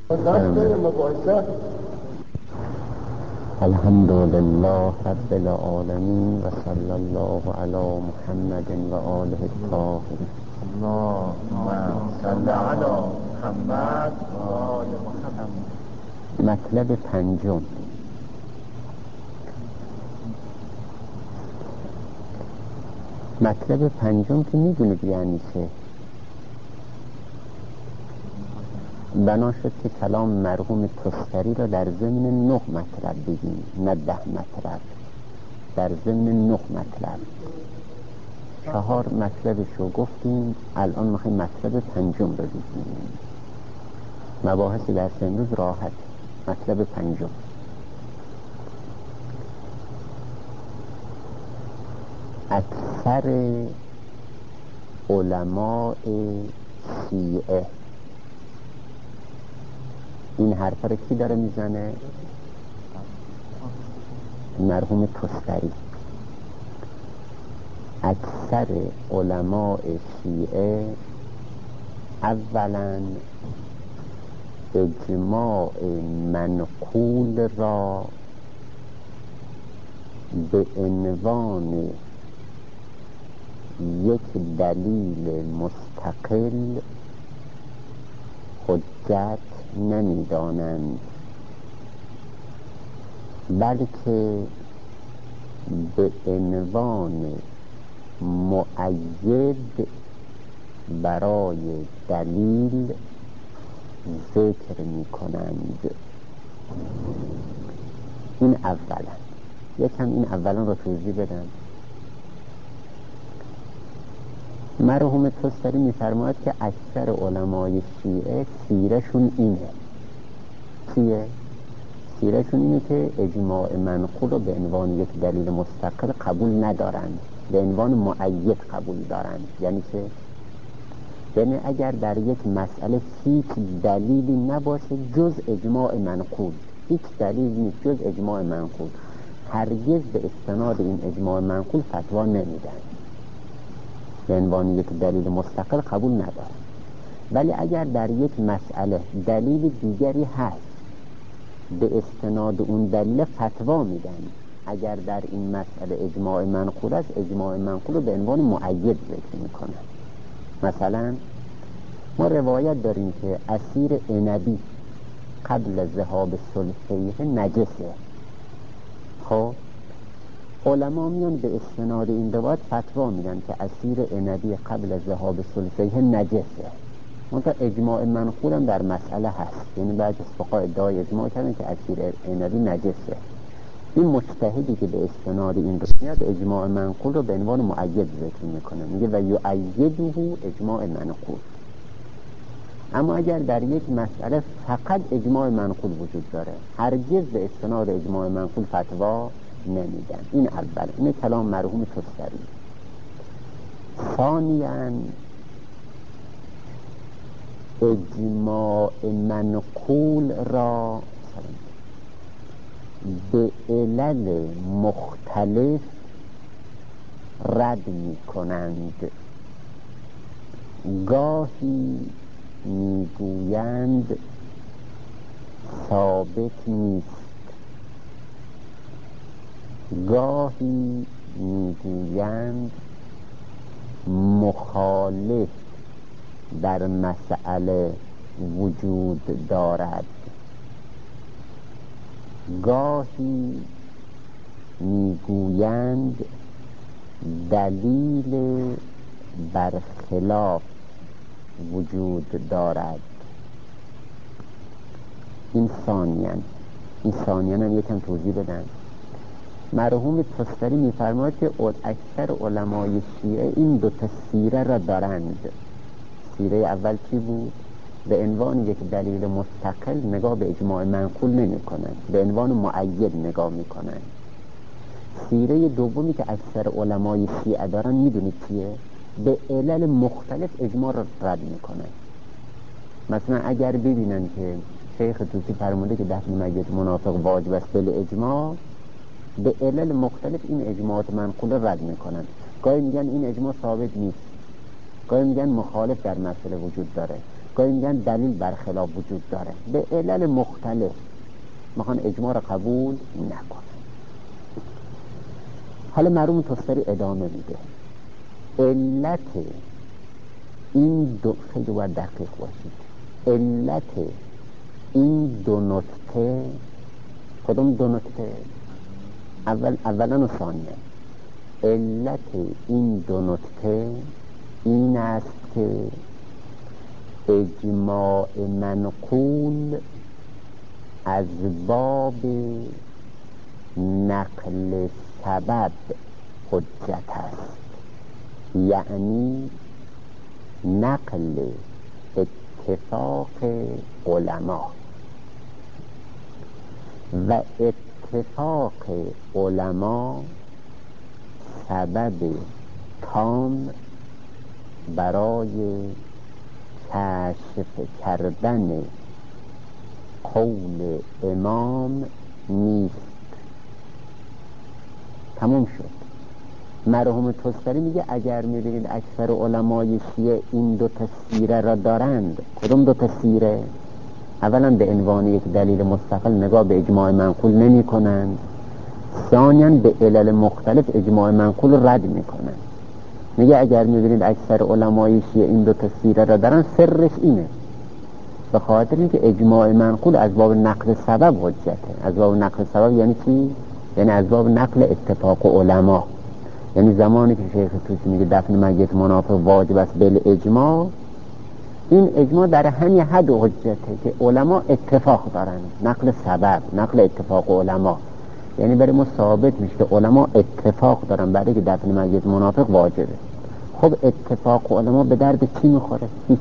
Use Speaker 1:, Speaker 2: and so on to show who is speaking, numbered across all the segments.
Speaker 1: الحمد لله رب العالمين و صلی الله علی محمد و آله الطاهرین.
Speaker 2: اللهم صل علی محمد و آل محمد.
Speaker 1: مطلب پنجم، مطلب پنجم که میدونید یعنی چه. بنا شد که کلام مرحوم تستری را در ضمن 9 مطلب بگیم، نه 10 مطلب، در ضمن 9 مطلب. 4 مطلبش رو گفتیم، الان میخوایم مطلب پنجم رو بگیم. مباحث درس امروز راحت. مطلب پنجم، اکثر علماء شیعه، این حرفا رو کی داره میزنه؟ مرحوم تستری. اکثر علماء شیعه اولا اجماع منقول را به عنوان یک دلیل مستقل حجت نمی‌دانند، بلکه به عنوان مؤید برای دلیل ذکر می‌کنند. این اولا. یکم این اولا رو توضیح بدم. مرحوم تستری می‌فرماید که اکثر علمای شیعه سیرشون اینه. چیه؟ سیرشون اینه که اجماع منقول رو به عنوان یک دلیل مستقل قبول ندارند، به عنوان مؤید قبول دارند. یعنی چه؟ یعنی اگر در یک مسئله هیچ دلیلی نباشه جز اجماع منقول، هیچ دلیل نیست جز اجماع منقول، هرگز به استناد این اجماع منقول فتوا نمیدن، به عنوان یک دلیل مستقل قبول ندارن. ولی اگر در یک مسئله دلیل دیگری هست، به استناد اون دلیل فتوا میدن. اگر در این مسئله اجماع منقول است، اجماع منقول رو به عنوان مؤید ذکر میکنن. مثلا ما روایت داریم که عصیر عنبی قبل ذهاب سلفیه نجسه. خب علما میان به استناد این روایت فتوا میدن که عصیر عنبی قبل ذهاب سلفیه نجسه. منتها اجماع منقول هم در مسئله هست، یعنی بعضی از فقها ادعای اجماع کردن که عصیر عنبی نجسه. این مجتهدی که به استناد این رو میاد اجماع منقول رو به عنوان مؤید ذکر میکنه، میگه و یؤیده اجماع منقول. اما اگر در یک مسئله فقط اجماع منقول وجود داره، هرگز به استناد اجماع منقول فتوا نمیدن. این اول، این کلام مرحوم تستری. ثانیاً اجماع منقول را به علل مختلف رد می کنند. گاهی میگویند ثابت نیست، گاهی میگویند مخالف در مسئله وجود دارد، گاهی میگویند دلیل برخلاف وجود دارد. این ثانیاً هم یکم توضیح بدن. مرحوم تستری میفرماید که اکثر علمای شیعه این دو تا سیره را دارند. سیره اول چی بود؟ به عنوان یک دلیل مستقل نگاه به اجماع منقول نمی کنند، به عنوان مؤید نگاه می کنند. سیره دومی که اکثر علمای شیعه دارن میدونید چیه؟ به علل مختلف اجماع را رد می کنند. مثلا اگر ببینن که شیخ طوسی فرموده که دفن میت منافق واجب است بل اجماع، به علل مختلف این اجماعات منقول را رد می کنند. گاهی میگن این اجماع ثابت نیست، گاهی میگن مخالف در مسئله وجود داره، گاهی میگن دلیل برخلاف وجود داره، به علل مختلف میخوان اجماع را قبول نکنن. حالا مرحوم طستری ادامه میده علت این دو، خیلی باید دقیق باشید، علت این دو نکته، کدوم دو نکته؟ اولا و ثانیا، علت این دو نکته این است که اجماع منقول از باب نقل سبب حجت است، یعنی نقل اتفاق علما، و اتفاق علما سبب تام برای کشف کردن قول امام نیست. تمام شد. مرحوم طستری میگه اگر میبینید اکثر علمای شیعه این دو تا سیره را دارند، کدوم دو تا سیره؟ اولا به عنوان یک دلیل مستقل نگاه به اجماع منقول نمی کنند، ثانیاً به علل مختلف اجماع منقول رو رد می کنند. میگه اگر میبینید اکثر علمای شیعه این دو تا سیره را دارند، سرش اینه، به خاطر اینکه اجماع منقول از باب نقل سبب حجته. از باب نقل سبب یعنی چی؟ یعنی از باب نقل اتفاق علما. یعنی زمانی که شیخ طوسی میگه دفن میت منافق واجب است بالاجماع، این اجماع در همین حد حجته که علما اتفاق دارن، نقل سبب، نقل اتفاق علما، یعنی برای ما ثابت میشه که علما اتفاق دارن برای که دفن میت منافق واجبه. خب اتفاق علما به درد چی میخوره؟ هیچ.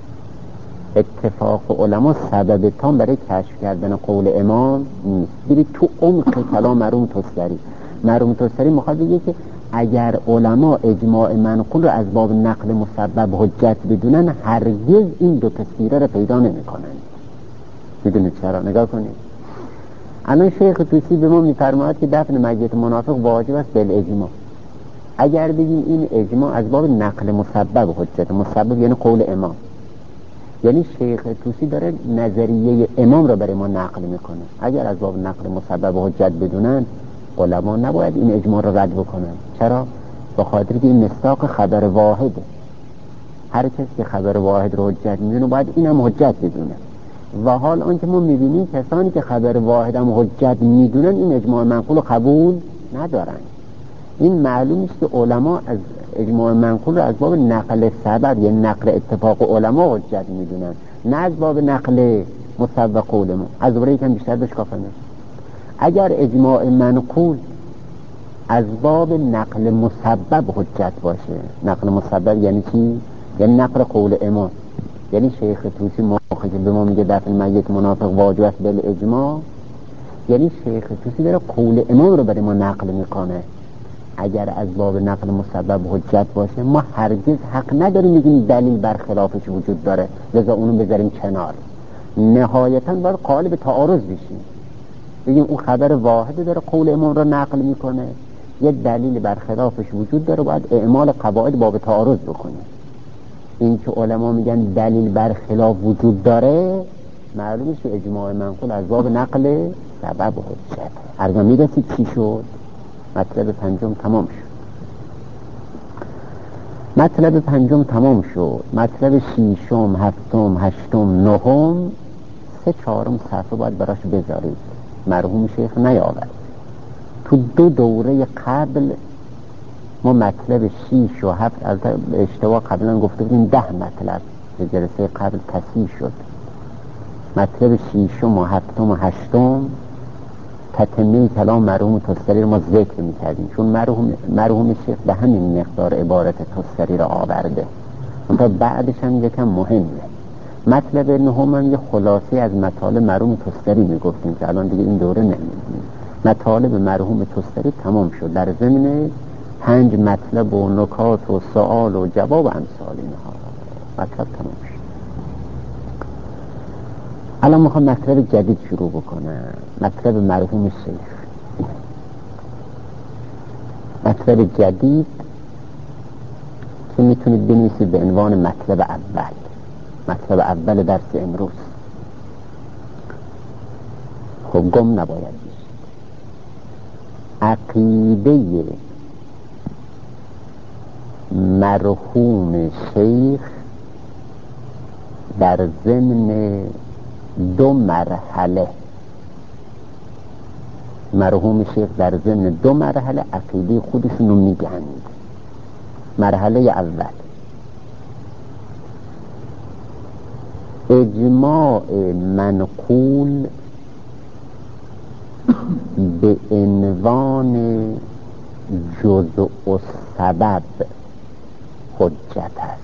Speaker 1: اتفاق علما سبب تام برای کشف کردن قول امام نیست. برید تو عمق کلام مرحوم طستری. مرحوم طستری میخواد بگه که اگر علما اجماع منقول رو از باب نقل مسبب حجت بدونن، هرگز این دو تسیره رو پیدا نمی کنن. میدونید چرا؟ نگاه کنید. الان شیخ طوسی به ما میفرماید که دفن میت منافق واجب است بالاجماع. اگر بگیم این اجماع از باب نقل مسبب حجت، مسبب یعنی قول امام، یعنی شیخ طوسی داره نظریه امام رو برای ما نقل میکنه. اگر از باب نقل مسبب حجت بدونن، علما نباید این اجماع رو رد بکنن. چرا؟ به خاطر که این مصداق خبر واحده. هر کسی که خبر واحد رو حجت میدونه باید اینم حجت بدونه. و حال آنکه ما میبینیم کسانی که خبر واحد هم حجت میدونن این اجماع منقول رو قبول ندارن. این معلوم است که علما از اجماع منقول رو از باب نقل سبب یعنی نقل اتفاق علما حجت میدونن، نه از باب نقل مسبب قول ما. از برای یکم بیشتر بشکافنه. اگر اجماع منقول از باب نقل مسبب حجت باشه، نقل مسبب یعنی چی؟ یعنی نقل قول امام. یعنی شیخ طوسی موقعی که به ما میگه دفن میت منافق واجب است بالاجماع، یعنی شیخ طوسی داره قول امام رو برای ما نقل میکنه. اگر از باب نقل مسبب حجت باشه، ما هرگز حق نداریم بگیم دلیل برخلافش وجود داره لذا اونو بذاریم کنار. نهایتاً باید قالب تعارض بشیم، بگیم اون خبر واحد داره قول امام رو نقل میکنه، یه دلیل برخلافش وجود داره، باید اعمال قواعد باب تعارض بکنه. این که علما میگن دلیل برخلاف وجود داره، معلومه که اجماع منقول از باب نقل سبب حجت. ارزم میرسید چی شد؟ مطلب پنجم تمام شد. مطلب پنجم تمام شد. مطلب ششم، هفتم، هشتم، نهم، 3/4 صفحه باید براش بذارید. مرحوم شیخ نیاورد. تو 2 دوره قبل ما مطلب 6 و 7 از اشتباه قبلا گفته بودیم 10 مطلب به جلسه قبل تصحیح شد. مطلب 6 و 7 و 8 تتمه کلام مرحوم طستری رو ما ذکر میکردیم، چون مرحوم شیخ به همین مقدار عبارت طستری رو آورده. اونتا بعدش هم یکم مهمه. مطلب 9 هم یه خلاصه از مطالب مرحوم طستری میگفتیم که الان دیگه این دوره نمیدونیم. مطالب مرحوم طستری تمام شد، در ضمن 5 مطلب و نکات و سوال و جواب امثال اینها مطلب تمام شد. الان میخوام مطلب جدید شروع بکنم. مطلب مرحوم شیخ، مطلب جدید که میتونید بنویسید به عنوان مطلب اول. مطلب اول درس امروز. خب گم نباید بشید. عقیده مرحوم شیخ در ضمن 2 مرحله، مرحوم شیخ در ضمن 2 مرحله عقیده خودشونو میگند. مرحله اول اجماع منقول به عنوان جزء السبب حجت است.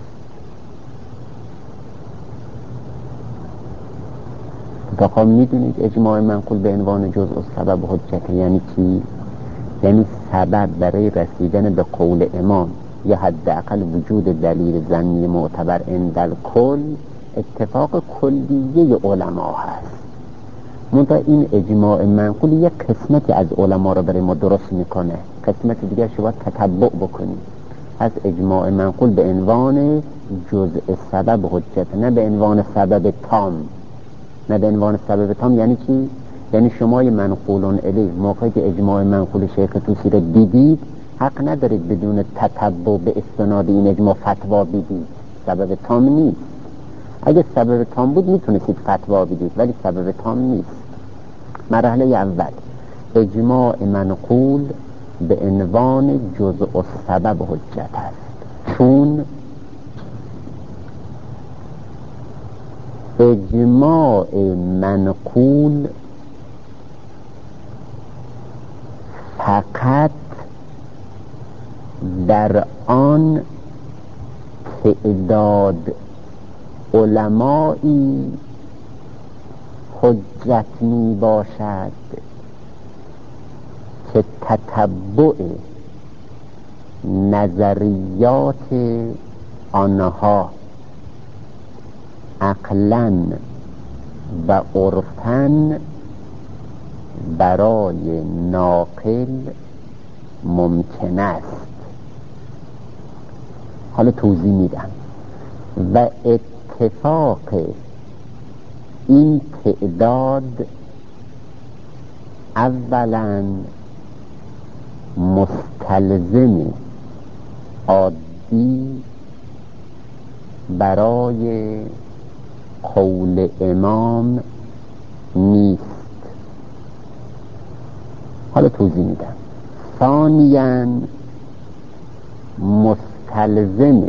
Speaker 1: اتفاقا میدونید اجماع منقول به عنوان جزء السبب حجت یعنی چی؟ یعنی سبب برای رسیدن به قول امام یا حداقل وجود دلیل ظنی معتبر عند الکل اتفاق کلیه علما هست. منتها این اجماع منقول یک قسمتی از علما رو برای ما درست میکنه، قسمت دیگر شما تتبع بکنید. از اجماع منقول به عنوان جزء سبب حجت، نه به عنوان سبب تام. نه به عنوان سبب تام یعنی چی؟ یعنی شما منقولون الیه موقعی که اجماع منقول شیخ طوسی رو دیدید حق ندارید بدون تتبع به استناد این اجماع فتوا بدید. سبب تام نیست. اگه سبب تام بود میتونستید فتوا بدید، ولی سبب تام نیست. مرحله اول اجماع منقول به عنوان جزء السبب حجت است، چون اجماع منقول فقط در آن تعداد علمایی حجت می باشد که تتبع نظریات آنها عقلاً و عرفاً برای ناقل ممکن است. حالا توضیح میدم. و اتفاق این تعداد اولاً مستلزم عادی برای قول امام نیست. حالا توضیح میدم. ثانیاً مستلزم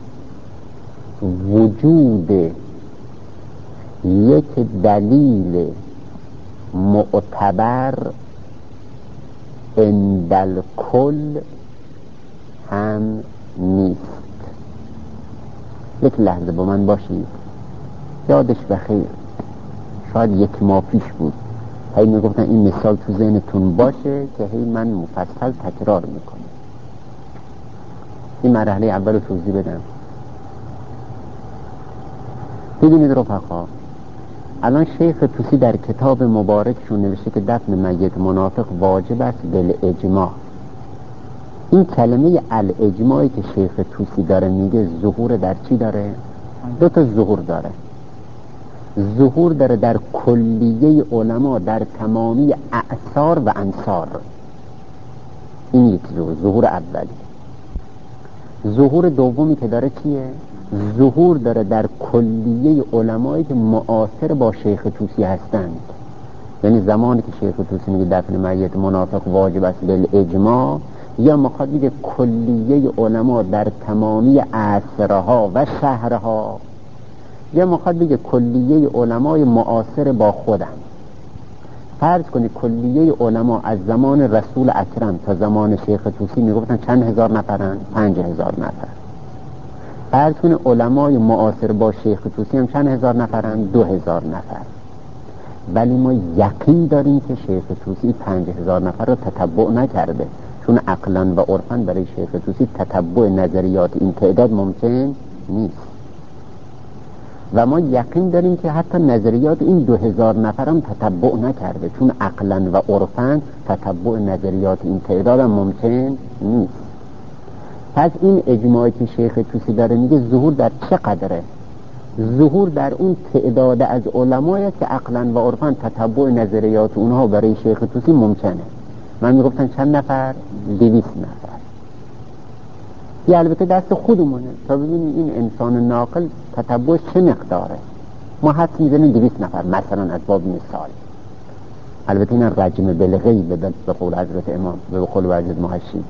Speaker 1: وجود یک دلیل معتبر عند الکل هم نیست. یک لحظه با من باشید. یادش بخیر شاید 1 ماه پیش بود هی میگفتن این مثال تو ذهنتون باشه که هی من مفصل تکرار میکنم. این مرحله اول رو توضیح بدم. ببینید رفقا، الان شیخ طوسی در کتاب مبارکشون نوشته که دفن میت منافق واجب است بالاجماع. این کلمه الاجماعی که شیخ طوسی داره میگه ظهور در چی داره؟ 2 تا ظهور داره. ظهور داره در کلیه علما در تمامی اعصار و انصار. این یک ظهور اولی. ظهور دومی که داره چیه؟ ظهور داره در کلیه علمایی که معاصر با شیخ طوسی هستند. یعنی زمانی که شیخ طوسی میگه دفن میت منافق واجب است بالاجماع، یا میخواد بگه کلیه علما در تمامی عصرها و شهرها، یا میخواد بگه کلیه علمای معاصر با خودم. فرض کنید کلیه علما از زمان رسول اکرم تا زمان شیخ طوسی میگفتن چند هزار نفرن؟ 5000 نفر. فرض کنید علمای معاصر با شیخ طوسی هم چند هزار نفرن؟ 2000 نفر. ولی ما یقین داریم که شیخ طوسی 5000 نفر رو تتبع نکرده، چون عقلاً و عرفاً برای شیخ طوسی تتبع نظریات این تعداد ممکن نیست. و ما یقین داریم که حتی نظریات این 2000 نفر هم تتبع نکرده، چون عقلاً و عرفاً تتبع نظریات این تعداد هم ممکن نیست. پس این اجماعی که شیخ طوسی داره میگه ظهور در چه قدره؟ ظهور در اون تعداد از علمایی که عقلا و عرفاً تتبع نظریات اونها برای شیخ طوسی ممکنه. من میگفتن چند نفر؟ 200 نفر. یه البته دست خودمونه تا ببینیم این انسان ناقل تتبع چه مقداره. ما حد میزنیم 200 نفر مثلا از باب مثال. البته این رجم بالغیب به قول حضرت امام و به قول حضرت محشی.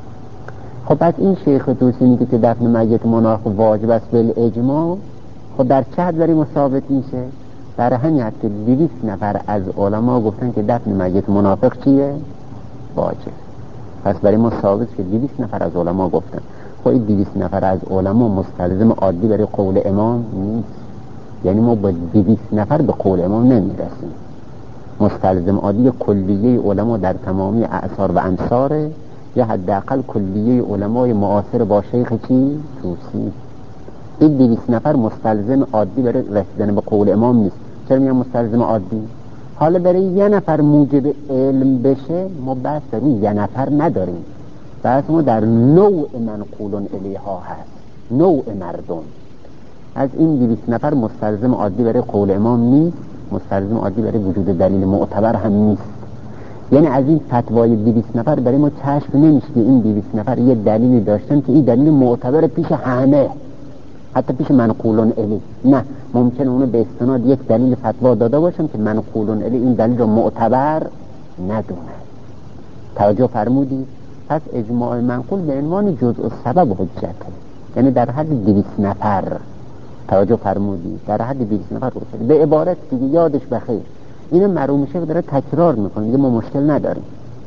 Speaker 1: خب پس این شیخ طوسی میگه که دفن میت منافق واجب است بالاجماع. خب در چه حد برای ما ثابت میشه؟ در همین حد که 200 نفر از علما گفتن که دفن میت منافق چیه؟ واجب. پس برای ما ثابت که 200 نفر از علما گفتن. خب این 200 نفر از علما مستلزم عادی برای قول امام نیست. یعنی ما با 200 نفر به قول امام نمیرسیم. مستلزم عادی کلیه علما در تمامی اعصار و امصار، یا حداقل کلیه علمای معاصر با شیخ چی؟ طوسی. این 200 نفر مستلزم عادی برای رسیدن به قول امام نیست. چرا میگم مستلزم عادی؟ حالا برای یه نفر موجب علم بشه ما بحث در این یه نفر نداریم. بحث ما در نوع منقولون الیها هست، نوع مردم. از این 200 نفر مستلزم عادی برای قول امام نیست، مستلزم عادی برای وجود دلیل معتبر هم نیست. یعنی از این فتوای 200 نفر برای ما کشف نمیشه که این 200 نفر یه دلیلی داشتن که این دلیل معتبر پیش همه، حتی پیش منقولون الی. نه، ممکنه اونو به استناد یک دلیل فتوا داده باشن که منقولون الی این دلیل رو معتبر ندونه. توجه فرمودید؟ پس اجماع منقول به عنوان جزء السبب حجته، یعنی در حد 200 نفر. توجه فرمودید؟ در حد 200 نفر حجته. به عبارت دیگه یادش بخیر، اینو مرحوم شیخ داره تکرار میکنه، دیگه ما مشکل نداریم.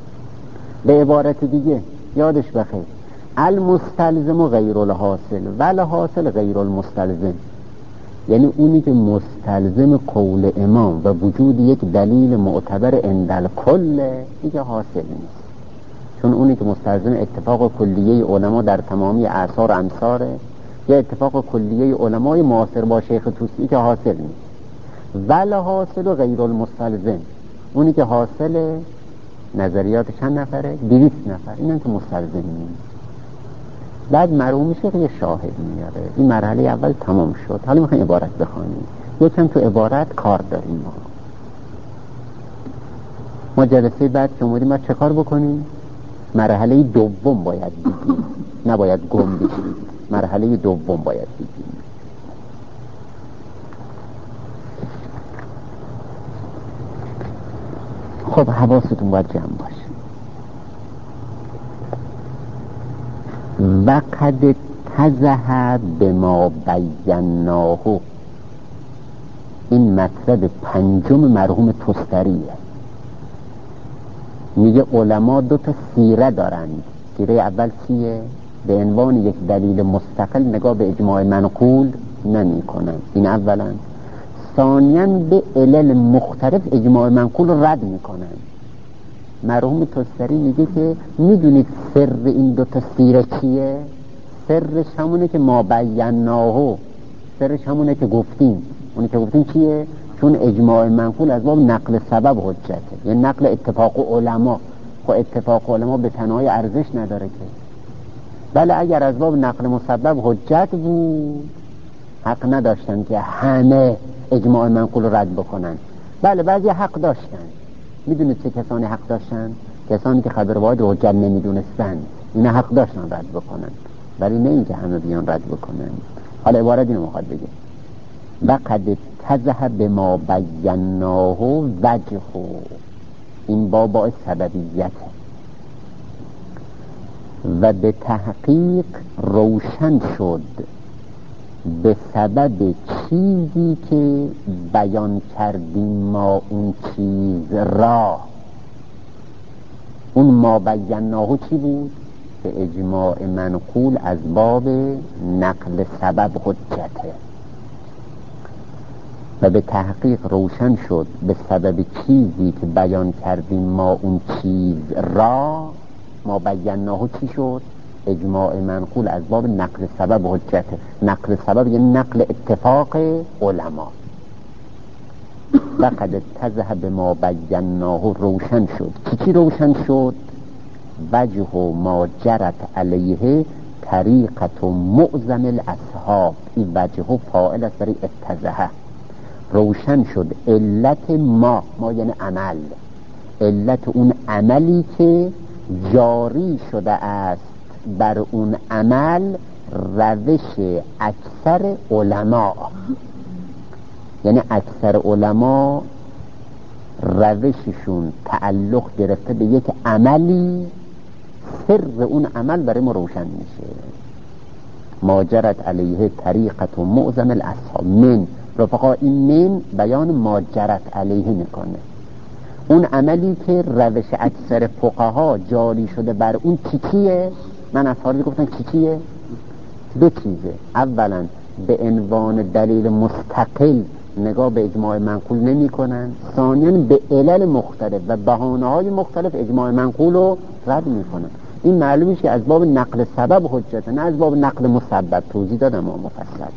Speaker 1: به عبارت دیگه یادش بخیر، المستلزم غیر الحاصل و الحاصل غیر المستلزم. یعنی اونی که مستلزم قول امام و وجود یک دلیل معتبر عند کل دیگه حاصل نیست. چون اونی که مستلزم اتفاق کلیه علما در تمامی اعصار و امصاره، یا اتفاق کلیه علمای معاصر با شیخ طوسی که حاصل نیست. ول حاصل غیر المستلزم، اونی که حاصل نظریات چند نفره؟ 200 نفر. اینم که مستلزم نیست. بعد مرحوم شیخ یه شاهد میاره. این مرحله اول تمام شد. حالا میخوایم عبارت بخوانیم. یکم تو عبارت کار داریم. ما جلسه بعد که اومدیم ما چه کار بکنیم؟ مرحله دوم باید بگیم، نباید گم بگیم. مرحله دوم باید بگیم. خب حواستون باید جمع باشه. و قد تزه بما بیناه، این مطلب پنجم مرحوم تستریه. میگه علما 2 سیره دارند. سیره اول چیه؟ به عنوان یک دلیل مستقل نگاه به اجماع منقول نمی کنن. این اولا. ثانیاً به علل مختلف اجماع منقول رد میکنن. مرحوم تستری میگه که میدونید سر این 2 سیره چیه؟ سرش همونه که ما بیناه، سرش همونه که گفتیم. اونی که گفتیم چیه؟ چون اجماع منقول از باب نقل سبب حجته، یعنی نقل اتفاق علما. خب اتفاق علما به تنهایی ارزش نداره که. بله اگر از باب نقل مسبب حجت بود، حق نداشتن که همه اجماع منقول رد بکنن. بله بعضی حق داشتن. میدونید چه کسانی حق داشتن؟ کسانی که خبر واحد حجت نمیدونستن، اینا حق داشتن رد بکنن، ولی نه اینکه همه بیان رد بکنن. حالا عبارت اینو میخواد بگه و قد تزه بما بیناه وجه، این با سببیت و به تحقیق روشن شد به سبب چیزی که بیان کردیم ما اون چیز را. اون ما بیناه چی بود؟ به اجماع منقول از باب نقل سبب حجته. و به تحقیق روشن شد به سبب چیزی که بیان کردیم ما اون چیز را. ما بیناه چی شد؟ اجماع منقول از باب نقل سبب حجته. نقل سبب یعنی نقل اتفاق علما. و قد تزه به ما بیناه روشن شد. چی روشن شد؟ وجه ما جرت علیه طریقت معظم الاصحاب، این وجه و فاعل است برای اتضحه. روشن شد علت ما یعنی عمل، علت اون عملی که جاری شده است بر اون عمل روش اکثر علما، یعنی اکثر علما روششون تعلق گرفته به یک عملی، سر اون عمل برای ما روشن میشه. ماجرت علیه طریقت و معظم الاصحاب. من رفقا، این من بیان ماجرت علیه میکنه. اون عملی که روش اکثر فقها جاری شده بر اون چیه؟ من از حالی گفتم چیه؟ دو چیزه. اولا به عنوان دلیل مستقل نگاه به اجماع منقول نمی کنن، ثانیاً به علل مختلف و بهانه‌های مختلف اجماع منقول رو رد می کنن. این معلومه که از باب نقل سبب حجته، نه از باب نقل مسبب. توضیح دادم و مفصل.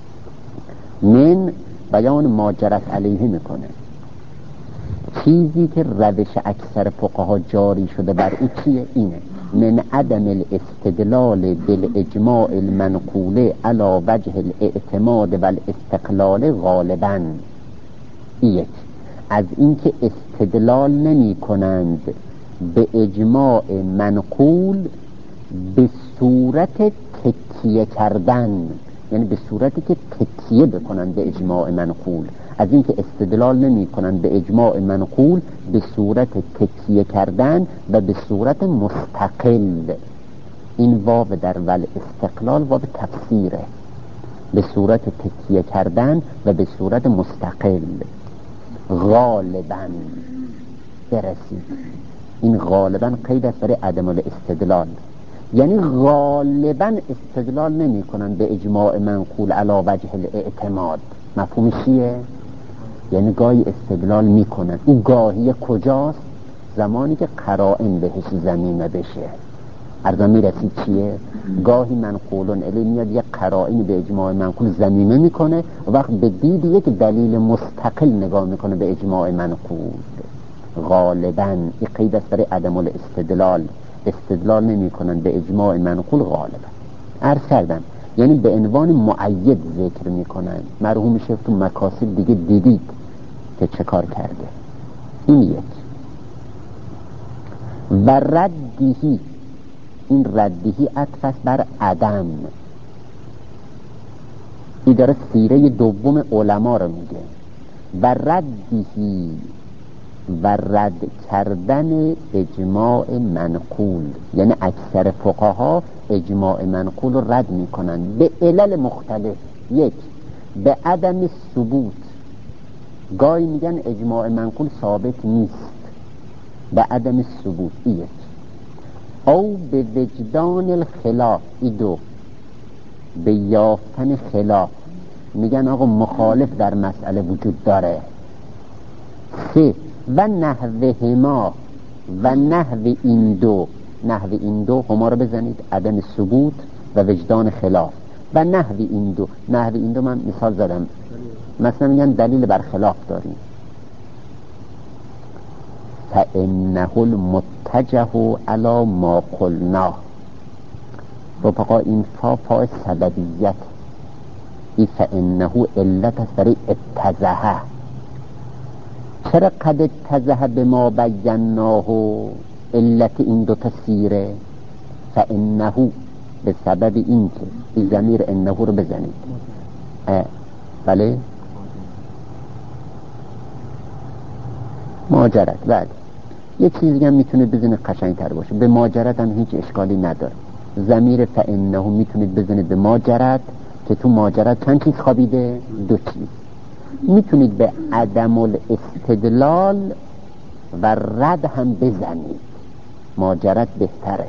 Speaker 1: من بیان ماجرت علیه میکنه، چیزی که روش اکثر فقها جاری شده بر او چیه؟ اینه: من عدم الاستدلال بالاجماع المنقول علی وجه الاعتماد و الاستقلال غالبا. یک، از اینکه استدلال نمی کنند به اجماع منقول به صورت تکیه کردن، یعنی به صورتی که تکیه بکنن به اجماع منقول. از اینکه استدلال نمی کنن به اجماع منقول به صورت تکیه کردن و به صورت مستقل. این واو در ول استقلال واو تفسیره، به صورت تکیه کردن و به صورت مستقل. غالبا برسید، این غالبا قید است برای عدم الاستدلال، یعنی غالبا استدلال نمی کنن به اجماع منقول علی وجه الاعتماد. مفهوم چیه؟ یعنی گاهی استدلال می کنن. اون گاهی کجاست؟ زمانی که قرائن بهش زمینه بشه. ارزا می رسید چیه؟ گاهی منقولون الی میاد یک قرائن به اجماع منقول زمینه میکنه، وقت به دید یک دلیل مستقل نگاه میکنه به اجماع منقول. غالبا این قید است برای عدم الاستدلال، استدلال نمی کنن به اجماع منقول غالبا. عرض کردم یعنی به عنوان معید ذکر می کنن. مرحوم شیخ تو مکاسب دیگه دیدید که چه کار کرده. این یک. و ردیهی، این ردیهی عطف است بر عدم. این داره سیره دوم علما رو میگه. و ردیهی، و رد کردن اجماع منقول، یعنی اکثر فقها اجماع منقول رو رد میکنن به علل مختلف. یک، به عدم ثبوت، گاهی میگن اجماع منقول ثابت نیست، به عدم ثبوت. یک. او به وجدان الخلاف، ای دو، به یافتن خلاف، میگن آقا مخالف در مسئله وجود داره. سه، و نحوهما، و نحو این دو، نحو این دو هما رو بزنید، عدم ثبوت و وجدان خلاف. و نحو این دو، نحو این دو من مثال زدم، مثلا میگن دلیل بر خلاف داریم. فإنه المتجه علی ما قلنا. رفقا این فا سببیت، این فإنه علت است برای اتجه. چرا قد اتجه به ما بیناه؟ علت این دو تسیره فإنه، به سبب این که این ضمیر انه رو بزنید. بله ماجرت. بعد یه چیزی هم میتونه بزنید قشنگ تر باشه، به ماجرت هم هیچ اشکالی نداره. ضمیر فإنه میتونید بزنید به ماجرت که تو ماجرت چند چیز خوابیده؟ دو چیز. میتونید به عدم الاستدلال و رد هم بزنید، ماجرت بهتره.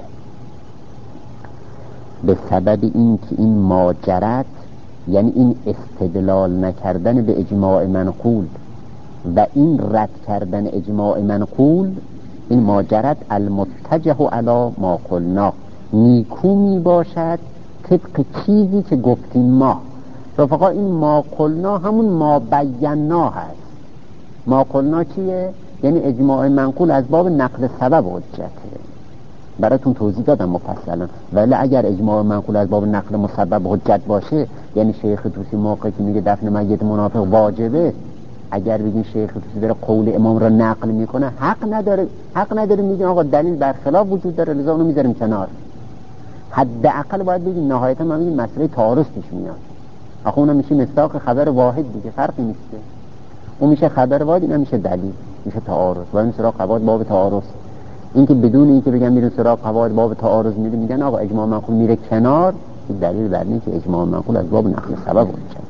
Speaker 1: به سبب این که این ماجرت یعنی این استدلال نکردن به اجماع منقول و این رد کردن اجماع منقول، این ماجرت المتجه علی ما قلنا، نیکو می باشد طبق چیزی که گفتیم ما. رفقا این ما قلنا همون ما بینا هست. ما قلنا چیه؟ یعنی اجماع منقول از باب نقل سبب حجته. براتون توضیح دادم مفصلا. ولی اگر اجماع منقول از باب نقل مسبب حجت باشه، یعنی شیخ طوسی موقعی که میگه دفن میت منافق واجبه، اگر بگین شیخ طوسی داره قول امام را نقل میکنه، حق نداره میگه آقا دلیل برخلاف وجود داره لذا اونو میذاریم کنار. حداقل باید بگیم نهایتا ما میگیم مسئله تعارض پیش میاد. آخه اونم میشه مصداق خبر واحد دیگه، فرقی نیست. اون میشه خبر واحد، اینم میشه دلیل، میشه تعارض. و این سراغ قواعد باب تعارض. این که بدون این که بگم میرن سراغ قواعد باب تعارض میره، میگن آقا اجماع منقول میره کنار، این دلیل بر اینه که اجماع منقول از باب نقل سبب حجت.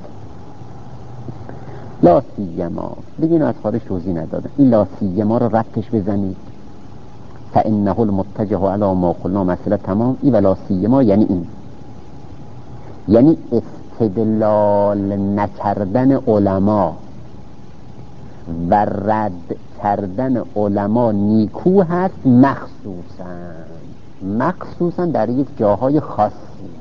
Speaker 1: لا سیما بگین از خارج توضیح ندادن، این لا سیما رو ربطش بزنید. فانه المتجه علی ما قلنا مسئله تمام. این ولا سیما یعنی این، یعنی استدلال نکردن علما و رد کردن علما نیکو هست، مخصوصا در یک جاهای خاصی.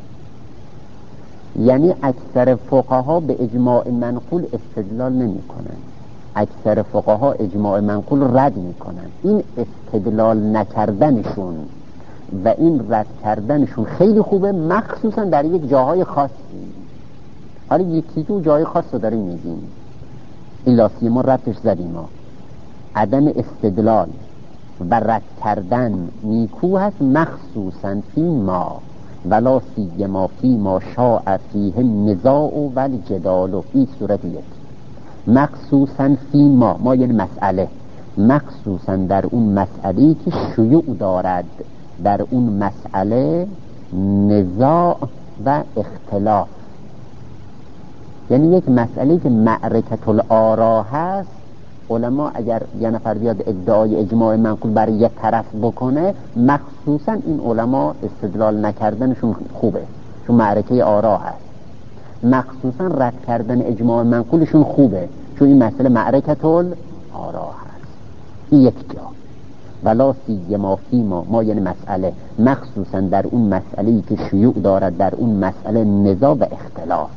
Speaker 1: یعنی اکثر فقها به اجماع منقول استدلال نمی کنن، اکثر فقها اجماع منقول رد می کنن. این استدلال نکردنشون و این رد کردنشون خیلی خوبه، مخصوصا در یک جاهای خاصی. حالا یکی تو جای خاص رو داریم میگیم، این لاسی ما ردش زدیم. عدم استدلال و رد کردن نیکو هست، مخصوصا فی ما ولا سیما فی ما شاء فیه النزاع و الجدال. این صورت یک. مخصوصا فی ما یعنی مسئله، مخصوصا در اون مسئله‌ای که شیوع دارد، در اون مسئله نزاع و اختلاف. یعنی یک مسئله که معرکة الآراء هست، علما اگر یه نفر بیاد ادعای اجماع منقول برای یک طرف بکنه، مخصوصا این علما استدلال نکردنشون خوبه، چون معرکه آراء هست. مخصوصا رد کردن اجماع منقولشون خوبه، چون این مسئله معرکة الآراء هست. این یک جا. ولا سیما فی ما یعنی مسئله، مخصوصا در اون مسئله‌ای که شیوع دارد، در اون مسئله نزاع و اختلاف.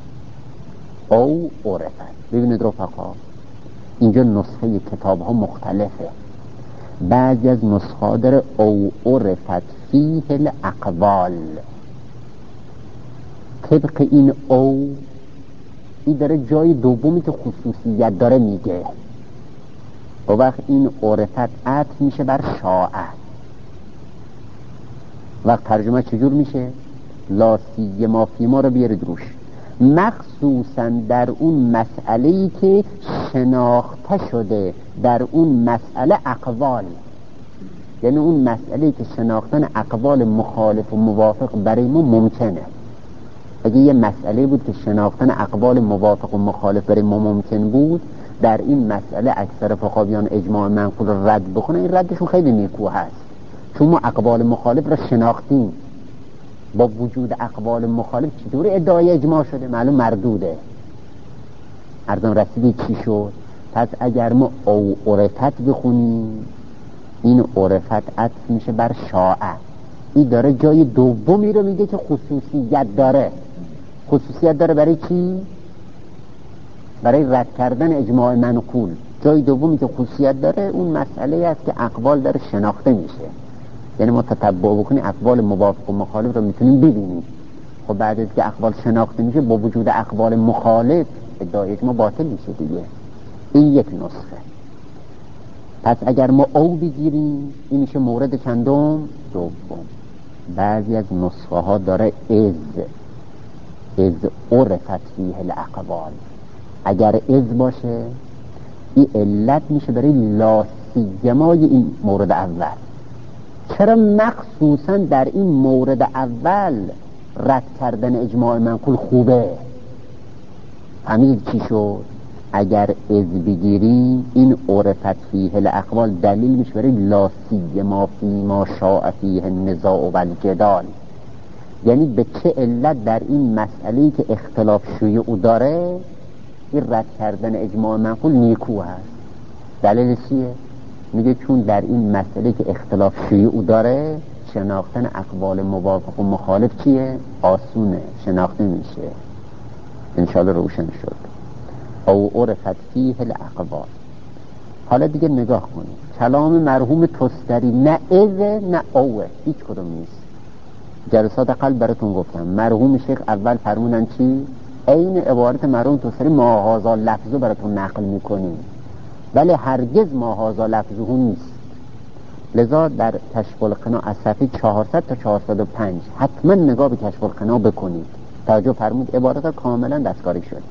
Speaker 1: او عرفت. ببینید رفقا، اینجا نسخه کتاب ها مختلفه. بعضی از نسخه داره او عرفت فیه الاقوال. طبق این او، این داره جای دومی که خصوصیت داره میگه. و وقت این عرفت عطف میشه بر شاعه. وقت ترجمه چجور میشه؟ لا سیما فی ما رو بیارید روش. مخصوصا در اون مسئله‌ای که شناخته شده، در اون مسئله اقوال، یعنی اون مسئله‌ای که شناختن اقوال مخالف و موافق برای ما ممکنه. اگه یه مسئله بود که شناختن اقوال موافق و مخالف برای ما ممکن بود، در این مسئله اکثر فقهایان اجماع منقول رد بکنه، این ردشون خیلی نیکو هست، چون ما اقوال مخالف را شناختیم. با وجود اقوال مخالف چطور ادعای اجماع شده؟ معلوم مردوده. ارزم رسیدی چی شد؟ پس اگر ما او عرفت بخونیم، این عرفت عطف میشه بر شاعه. این داره جای دومی رو میگه که خصوصیت داره. خصوصیت داره برای چی؟ برای رد کردن اجماع منقول. جای دومی که خصوصیت داره اون مسئله است که اقوال داره شناخته میشه. یعنی ما تتبع بکنیم اقوال موافق و مخالف رو میتونیم ببینیم. خب بعد از که اقوال شناخته میشه، با وجود اقوال مخالف ادعای اجماع باطل میشه دیگه. این یک نسخه. پس اگر ما او بگیریم، این میشه مورد چندم؟ دوم. بعضی از نسخه ها داره از عرفت فیه الاقوال. اگر از باشه، این علت میشه برای لا سیمای این مورد اول. چرا مخصوصا در این مورد اول رد کردن اجماع منقول خوبه؟ فهمید چی شد؟ اگر از بگیریم، این عرفت فیه الاقوال دلیل میشه برای لا سیما فی ما شاء فیه النزاع و الجدال. یعنی به چه علت در این مسئله‌ای که اختلاف شیوع داره، این رد کردن اجماع منقول نیکو هست. دلیل چیه؟ میگه چون در این مسئله که اختلاف شیوع داره، شناختن اقوال موافق و مخالف چیه؟ آسونه، شناخته میشه. انشاءالله روشن شد. او عرفت فیه الاقوال. حالا دیگه نگاه کنید، کلام مرحوم تستری نه ازه نه اوه، هیچ کدوم نیست. جلسات قلب براتون گفتم مرحوم شیخ اول فرمونن چی؟ این عبارت مرحوم تستری ما هذا لفظو براتون نقل میکنیم، ولی هرگز ما هذا لفظو نیست. لذا در کشف القنا از صفحه 400 تا 405 حتما نگاه به کشف القنا بکنید. توجه فرمود عبارت ها کاملا دستکاری شد.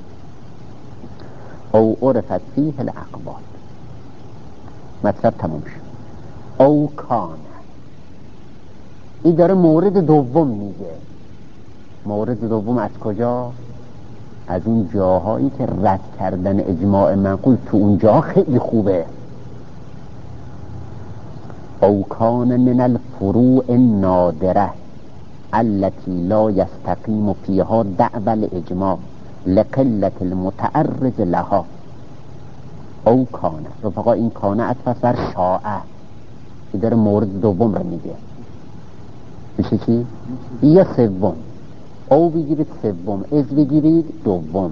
Speaker 1: او عرفت فیه الاقوال، مطلب تمام شد. او کان، این داره مورد دوم میگه. مورد دوم از کجا؟ از اون جاهایی که رد کردن اجماع منقول تو اون جاها خیلی خوبه. او کان من الفروع النادره التي لا يستقيم فيها دعوى الاجماع لقلة المتعرض لها. او کان، رفقا این کانه اطفاس بر شاعه، این داره مورد دوم رو میگه. میشه چی؟ یا سوم. او بگیرید سوم، از بگیرید دوم.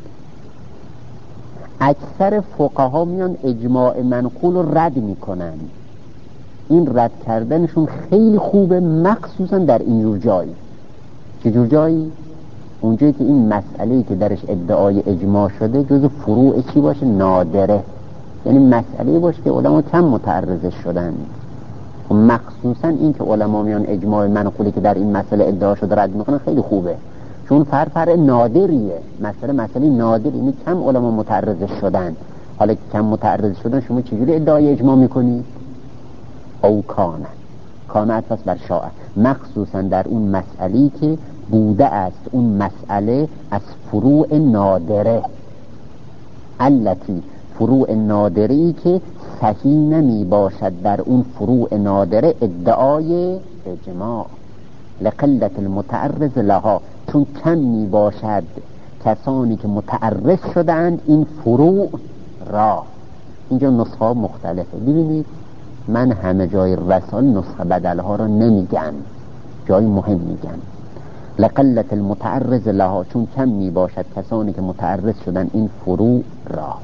Speaker 1: اکثر فقها میان اجماع منقول رو رد میکنن. این رد کردنشون خیلی خوبه، مخصوصا در اینجور جایی. چجور جایی؟ اونجایی که این مسئله‌ای که درش ادعای اجماع شده جز فروع چی باشه؟ نادره، یعنی مسئله‌ای باشه که علما کم متعرضش شدن. و مخصوصا این که علما میان اجماع منقولی که در این مسئله ادعا شده رد میکنن خیلی خوبه، چون فرفر نادریه. مسئله نادری، یعنی کم علما متعرضش شدن. حالا که کم متعرض شدن شما چجوری ادعای اجماع میکنید؟ او کانه اطفاس بر شاعه، مخصوصا در اون مسئله‌ای که بوده است اون مسئله از فروع نادره، التی فروع نادری که صحیح نمی باشد در اون فروع نادره ادعای اجماع، لقلت المتعرض لها، چون کم می باشد کسانی که متعرض شدند این فروع را. اینجا نسخه مختلفه. ببینید من همه جای رسال نسخه بدلها را نمیگم، جای مهم میگم. لقلت المتعرض لها، چون کم می باشد کسانی که متعرض شدن این فروع را.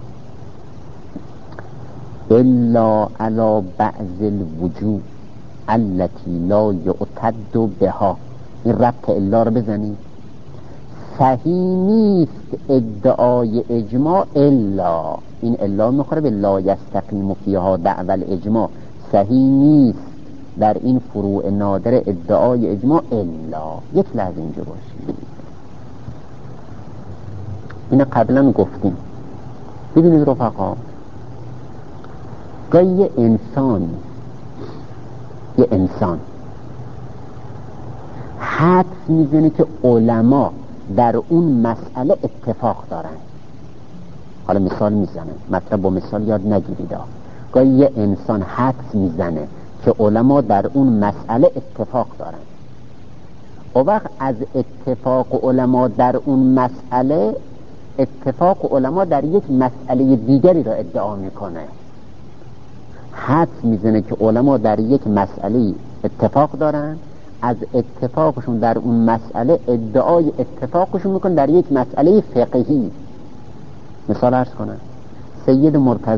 Speaker 1: الا علی بعض الوجوه التي لا یعتد بها. این ربط الا رو بزنید. صحیح نیست ادعای اجماع الا، این الا میخوره به لا یستقیم فیها دعوی الاجماع. صحیح نیست در این فروع نادر ادعای اجماع الا. یک لحظه اینجا باشید، اینو قبلا گفتیم. ببینید رفقا، گاهی یه انسان حدس میزنه که علما در اون مسئله اتفاق دارن. حالا مثال میزنه، مطلب با مثال یاد نگیرید. گاهی یه انسان حدس میزنه که علما در اون مسئله اتفاق دارن. و وقت از اتفاق علما در اون مسئله، اتفاق علما در یک مسئله دیگری را ادعا میکنه. حدس میزنه که علما در یک مسئله اتفاق دارن، از اتفاقشون در اون مسئله ادعای اتفاقشون میکنن در یک مسئله فقهی. مثال عرض کنم، سید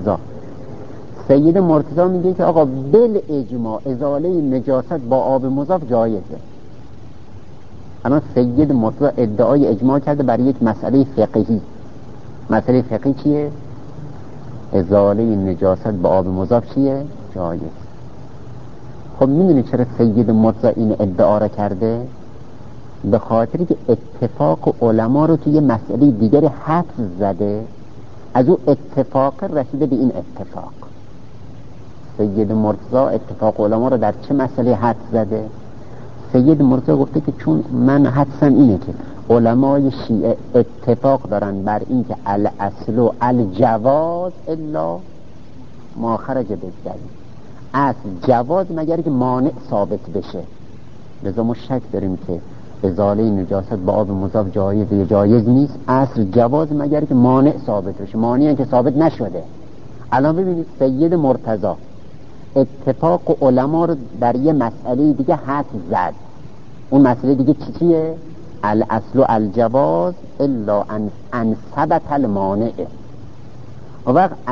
Speaker 1: مرتضی میگه که آقا بل اجماع ازاله نجاست با آب مضاف جایزه. اما سید مرتضی ادعای اجماع کرده برای یک مسئله فقهی. مسئله فقهی چیه؟ ازاله نجاست با آب مضاف چیه؟ جایز. خب میدونی چرا سید مرتضی این ادعا را کرده؟ به خاطری که اتفاق علما رو توی مسئله دیگری حدس زده، از او اتفاق رسیده به این اتفاق. سید مرتضی اتفاق علما رو در چه مسئله حدس زده؟ سید مرتضی گفته که چون من حدسم اینه که علمای شیعه اتفاق دارن بر این که الاصل و الجواز الا ما خرج بالدلیل، اصل جواز مگر که مانع ثابت بشه. لذا ما شک داریم که ازاله نجاست با آب مضاف جایز یا جایز نیست. اصل جواز مگر که مانع ثابت بشه، مانعی که ثابت نشده. الان ببینید سید مرتضی اتفاق علما رو در یه مسئله دیگه حدس زد. اون مسئله دیگه چیه؟ الاصل و الجواز الا ان ثبت المانع. و وقت از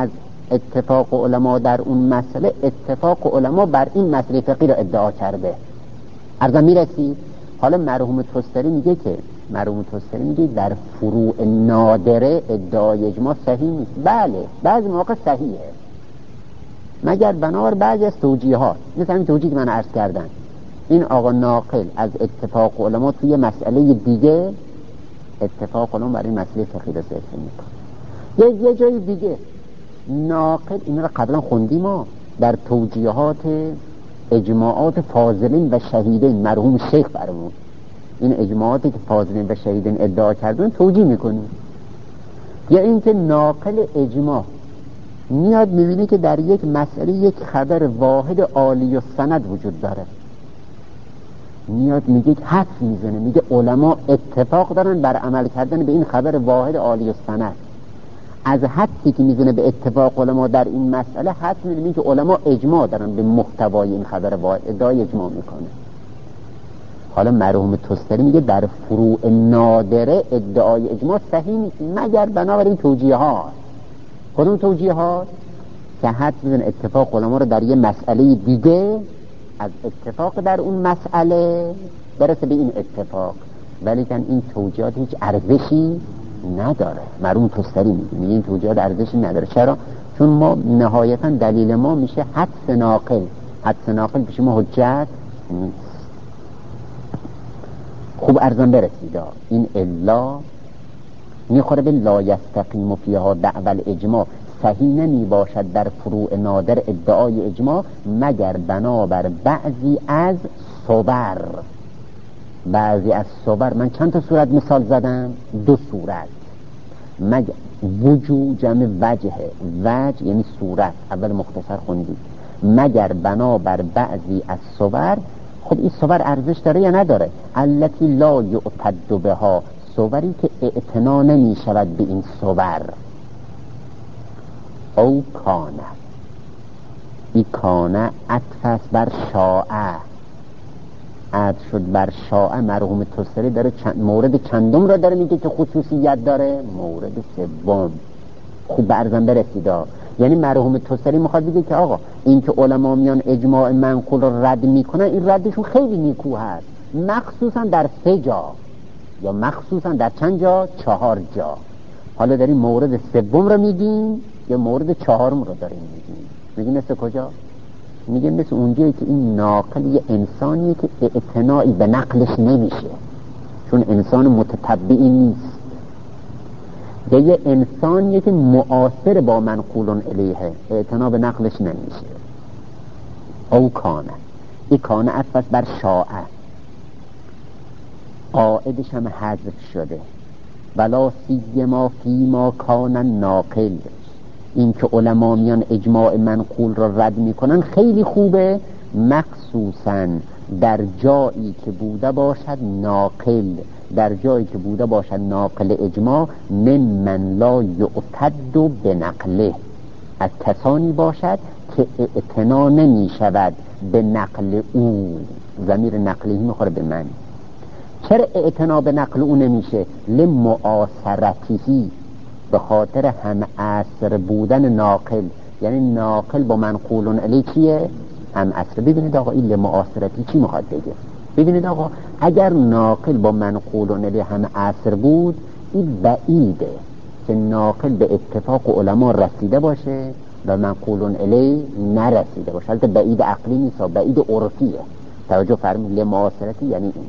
Speaker 1: اتفاق علما در اون مسئله اتفاق علما بر این مسئله فقهی را ادعا کرده. عرضم میرسید. حالا مرحوم توستری میگه در فروع نادره ادعای اجماع صحیح نیست. بله بعضی موقع صحیحه مگر بنابر بعضی از توجیهات، مثل همین توجیه که من عرض کردم، این آقا ناقل از اتفاق علما توی مسئله دیگه اتفاق علما برای مسئله فقهی را ذکر میکنه. یه جای دیگه ناقل، این را قبلا خوندیم ما در توجیهات اجماعات فاضلین و شهیدین مرحوم شیخ برمون، این اجماعاتی که فاضلین و شهیدین ادعا کردن توجیه میکنیم. یا اینکه ناقل اجماع میاد میبینی که در یک مسئله یک خبر واحد عالی و سند وجود داره، میاد میگه حد میزنه، میگه علما اتفاق دارن بر عمل کردن به این خبر واحد عالی و سند. از حدی که میزنه به اتفاق علما در این مسئله حد میزنه که علما اجماع دارن به محتوای این خبر واحد، ادعای اجماع میکنه. حالا مرحوم توستری میگه در فروع نادره ادعای اجماع صحیح نیست مگر بنابراین توجیهات. کدوم توجیهات؟ که حد میزنه اتفاق علما رو در یه مسئله دیگه از اتفاق در اون مسئله برسه به این اتفاق، ولی که این توجیهات هیچ ارزشی نداره. مرحوم توستری میگه این توجیهات ارزشی نداره. چرا؟ چون ما نهایتا دلیل ما میشه حدس ناقل. حدس ناقل پیش ما حجت نیست. خوب ارزم برسید این الا میخوره به لا یستقیم فیها دعوی اجماع، صحیح نمی باشد در فروع نادر ادعای اجماع مگر بنابر بعضی از صور. من چند تا صورت مثال زدم؟ 2 صورت. مگر وجود جمع وجه یعنی صورت، اول مختصر خوندید. مگر بنابر بعضی از صور. خب این صور ارزش داره یا نداره؟ التی لا یعتد بها، صوری که اعتنا نمی شود به این صور. او کانه، این کانه عطف است بر شاعه، عطف شد بر شاعه. مرحوم توستری داره مورد چندم را داره میگه که خصوصیت داره؟ مورد سوم. خوب برزن برسیدا. یعنی مرحوم توستری میخواد بگه که آقا این که علما میان اجماع منقول رو رد میکنن، این ردشون خیلی نیکو هست، مخصوصا در 3 جا یا مخصوصا در چند جا؟ 4 جا. حالا داریم مورد سوم رو میگیم یا مورد 4 رو داریم میگیم؟ میگیم مثل کجا؟ میگیم مثل اونجایی که این ناقل یه انسانیه که اعتنایی به نقلش نمیشه چون انسان متتبعی نیست، یا یه انسانیه که معاصر با منقولون الیه، اعتنا به نقلش نمیشه. او کانه، این کانه عطف بر شاعه، قاعدش هم حذف شده. ولا سیما فیما کان ناقل، این که علما میان اجماع منقول را رد میکنن خیلی خوبه، مخصوصا در جایی که بوده باشد ناقل، در جایی که بوده باشد ناقل اجماع من لا یعتد به نقله، از کسانی باشد که اعتنا نمی شود به نقل او. ضمیر نقلی میخوره به من. چرا اعتنا به نقل او نمیشه؟ لمعاصرتیهی، به خاطر هم عصر بودن ناقل. یعنی ناقل با منقولون علی چیه؟ هم عصر. ببینید آقا این لمعاصرتی چی میخواد بگه؟ ببینید آقا اگر ناقل با منقولون علی هم عصر بود، این بعیده که ناقل به اتفاق علما رسیده باشه و منقولون علی نرسیده باشه. حالت بعید عقلی نیست، بعید عرفیه. توجه فرمایید، لمعاصرتی یعنی این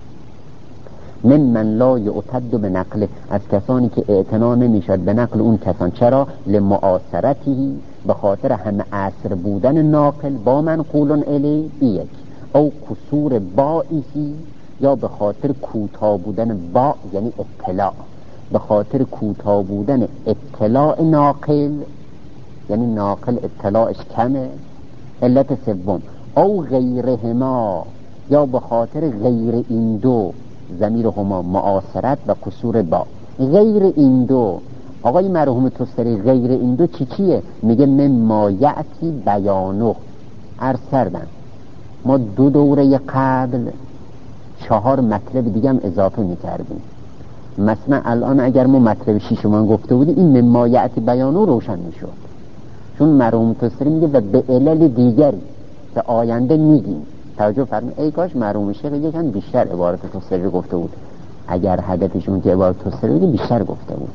Speaker 1: من لا یعتد به نقل، از کسانی که اعتنا نمیشد به نقل اون کسان. چرا؟ لمعاصرتی، به خاطر هم عصر بودن ناقل با منقولون الی. یک او کسور بائیهی، یا به خاطر کوتاه بودن با یعنی اطلاع، به خاطر کوتاه بودن اطلاع ناقل، یعنی ناقل اطلاعش کمه. علت سوم او غیرهما، یا به خاطر غیر این دو، ضمیر هما معاصرت و کسور با. غیر این دو، آقای مرحوم توستری غیر این دو چیه؟ میگه مما یأتی بیانه. عرض کردم ما 2 دوره قبل 4 مطلب دیگه هم اضافه میکردیم. مثلا الان اگر ما مطلب 6 گفته بودیم، این مما یأتی بیانه روشن میشد. چون مرحوم توسری میگه و به علل دیگری که آینده میگیم. توجه فرمایید، ای کاش مرحوم شیخ یکم بیشتر عبارت توسری گفته بود، اگر هدفشون که عبارت توسری بود بیشتر گفته بود.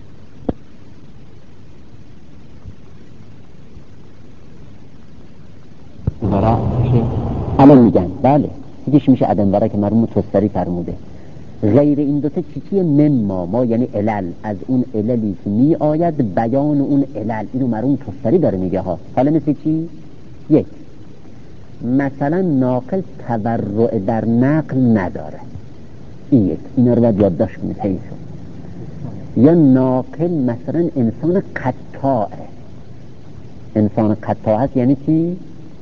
Speaker 1: برای الان میگن بله یکیش میشه عدم برای که مرحوم توسری فرموده غیر این دوتا چیچی ما یعنی علل، از اون عللی که می آید بیان اون علل، اینو مرحوم توسری داره میگه ها. حالا مثل چی؟ یک، مثلا ناقل تبرع در نقل نداره، این یک، اینا رو باید یادداشت کنید حیثو. یا ناقل مثلا انسان قطاعه، انسان قطاع هست یعنی چی؟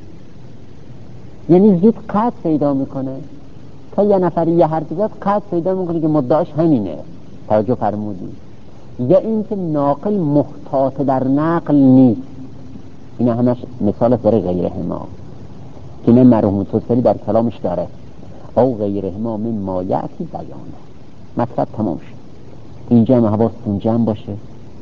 Speaker 1: یعنی زود قطع پیدا میکنه، تا یه نفری یه حرفی زد قطع پیدا میکنه که مدعاش همینه. توجه فرمودی؟ یا اینکه ناقل محتاط در نقل نیست، این همش مثال برای غیره ما که نه مرحوم توسری در کلامش داره او غیره ما من ما یعتی بیانه. مطلب تمام شد. اینجا هم حواستون جمع باشه.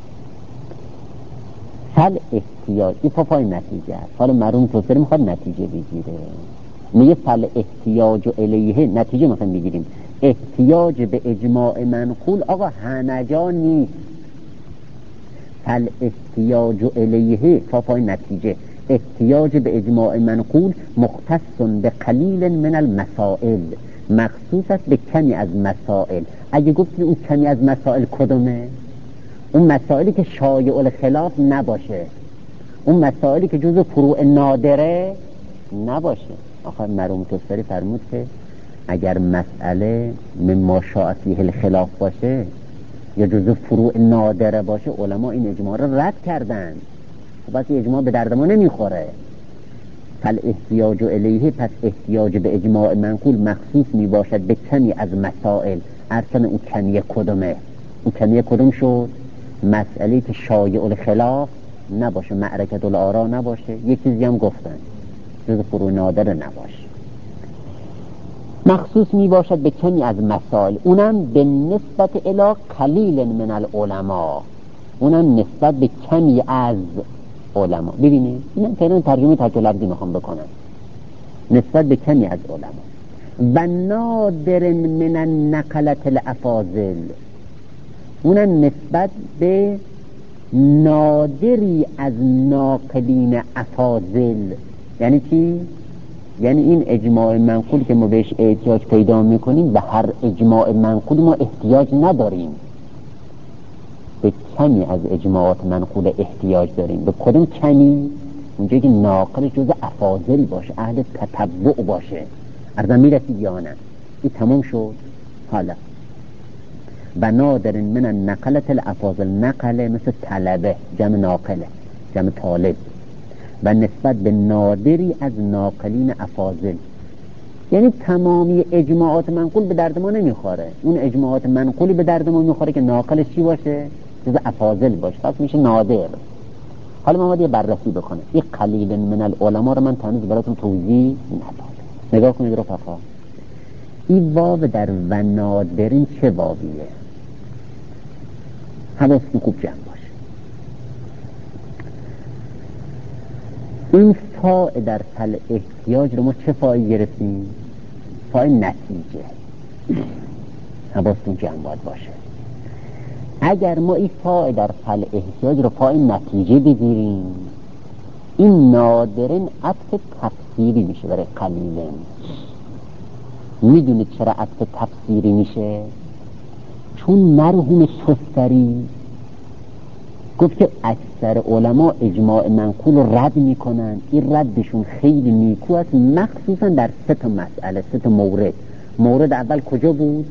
Speaker 1: فل احتیاج این پای نتیجه است. حالا مرحوم توسری میخواد نتیجه بگیره، میگه فل احتیاج و الیه، نتیجه مثلا بگیریم احتیاج به اجماع منقول آقا هنجا نیست. فل احتیاج و الیه پای نتیجه احتیاج به اجماع منقول مختص به قلیل من المسائل، مخصوص است به کمی از مسائل. اگه گفتیم اون کمی از مسائل کدومه؟ اون مسائلی که شایع الخلاف نباشه، اون مسائلی که جزء فروع نادره نباشه. آخر مرحوم توسری فرمود که اگر مسئله مما شاء فیه الخلاف باشه یا جزء فروع نادره باشه، علما این اجماع رو رد کردن. خب بس اجماع به درد ما نمیخوره. فل احتیاج الیه، پس احتیاج به اجماع منقول مخصوص می باشد به کمی از مسائل. ارسن اون کمی کدومه؟ اون کمی کدوم شد؟ مسئله که شایع الخلاف نباشه، معرکت الآرا نباشه، یک چیزی هم گفتن جز فروع نادر نباشه. مخصوص می باشد به کمی از مسائل، اونم به نسبت الی قلیل من العلماء، اونم نسبت به کمی از علما. ببینید اینم فعلا ترجمه تک لفظی میخوام بکنم، نسبت به کمی از علما. و نادر من النقلة الافاضل، اونم نسبت به نادری از ناقلین افاضل. یعنی چی؟ یعنی این اجماع منقول که ما بهش احتیاج پیدا میکنیم، به هر اجماع منقول ما احتیاج نداریم، به کمی از اجماعات منقول احتیاج داریم. به کدوم کمی؟ اونجایی که ناقل جز افاضل باشه، اهل تتبع باشه. ارزم میرسید یا نه؟ این تمام شد. حالا و نادر من النقلة الافاضل، نقله مثل طلبه، جمع ناقله، جمع طالب، و نسبت به نادری از ناقلین افاضل. یعنی تمامی اجماعات منقول به درد ما نمیخوره، اون اجماعات منقولی به درد ما میخوره که ناقلش چی باشه؟ جز افاضل باشه، پس میشه نادر. حالا ما باید یه بررسی بکنه. این قلیل من العلماء رو من تنیز براتون توضیح ندادم. نگاه کنید رفقا، این واو در و نادرین چه واویه؟ حواستون خوب جمع باشه. این فاء در فل احتیاج رو ما چه فائی گرفتیم؟ فاء نتیجه. حواستون جمع باید باشه. اگر ما این فاء در فل احتیاج رو فاء نتیجه بگیریم، این نادرین عطف تفسیری میشه برای قلیلن. میدونید چرا عطف تفسیری میشه؟ چون مرحوم توسری گفت که اکثر علما اجماع منقول رو رد میکنن. این ردشون خیلی نیکو است، مخصوصا در 3 مسئله، 3 مورد. مورد اول کجا بود؟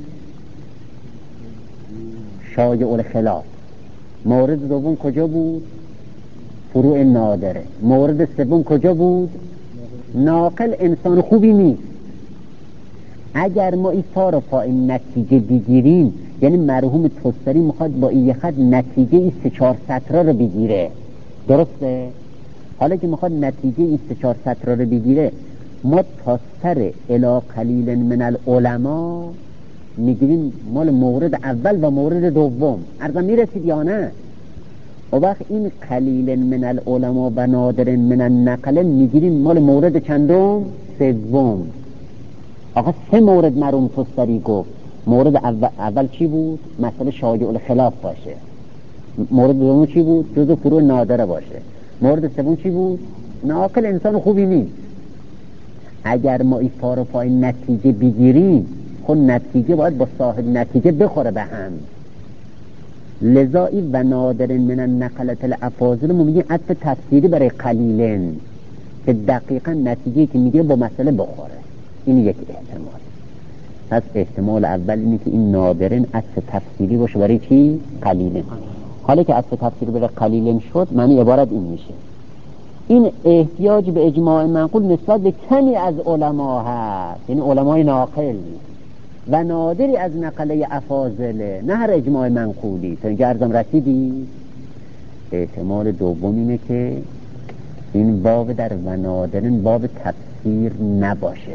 Speaker 1: شایع الخلاف. مورد دوم کجا بود؟ فروع نادره. مورد سوم کجا بود؟ ناقل انسان خوبی نیست. اگر ما این فا رو فاء نتیجه بگیریم، یعنی مرحوم توسری میخواد با این خط نتیجه این 3-4 سطر رو بگیره، درسته؟ حالا که میخواد نتیجه این 3-4 سطر رو بگیره، ما تا سر الی قلیل من العلماء میگیریم مال مورد اول و مورد دوم. ارزم میرسید یا نه؟ و وقت این قلیل من العلماء و نادر من النقل میگیریم مال مورد چندم؟ سوم. آقا 3 مورد مرحوم توستری گفت. مورد اول چی بود؟ مسئله شایع الخلاف باشه. مورد دوم چی بود؟ جزء فروع نادره باشه. مورد سوم چی بود؟ ناقل انسان خوبی نیست. اگر ما ایفار و پای نتیجه بگیریم، خود نتیجه باید با صاحب نتیجه بخوره به هم. لذایی و نادر من النقلت الافاضل ما میگیم عطف تفسیری برای قلیلن که دقیقا نتیجه که میگه با مسئله بخوره. این یک احتمال. پس احتمال اول اینه که این نادرن عطف تفسیری باشه برای چی؟ قلیلن. حالا که عطف تفسیری برای قلیلن شد، معنی عبارت این میشه: این احتیاج به اجماع منقول نسبت به کمی از علما هست، یعنی علمای ناقل و نادری از نقله افاضله، نه هر اجماع منقولی. تا اینجا عرضم رسیدی؟ احتمال دوم اینه که این باب در و نادرن باب تفسیر نباشه.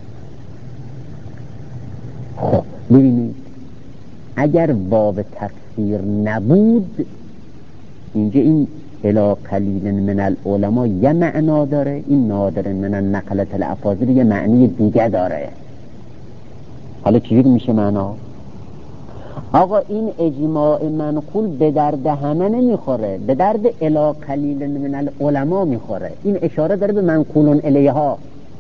Speaker 1: خب ببینید، اگر باب تفسیر نبود، اینجا این الا قلیل من العلماء یه معنا داره، این نادر من النقلت الافاضل یه معنی دیگه داره. حالا چجوری میشه معنا؟ آقا این اجماع منقول به درد همه نمیخوره، به درد الا قلیل من العلماء میخوره. این اشاره داره به منقولون الیها،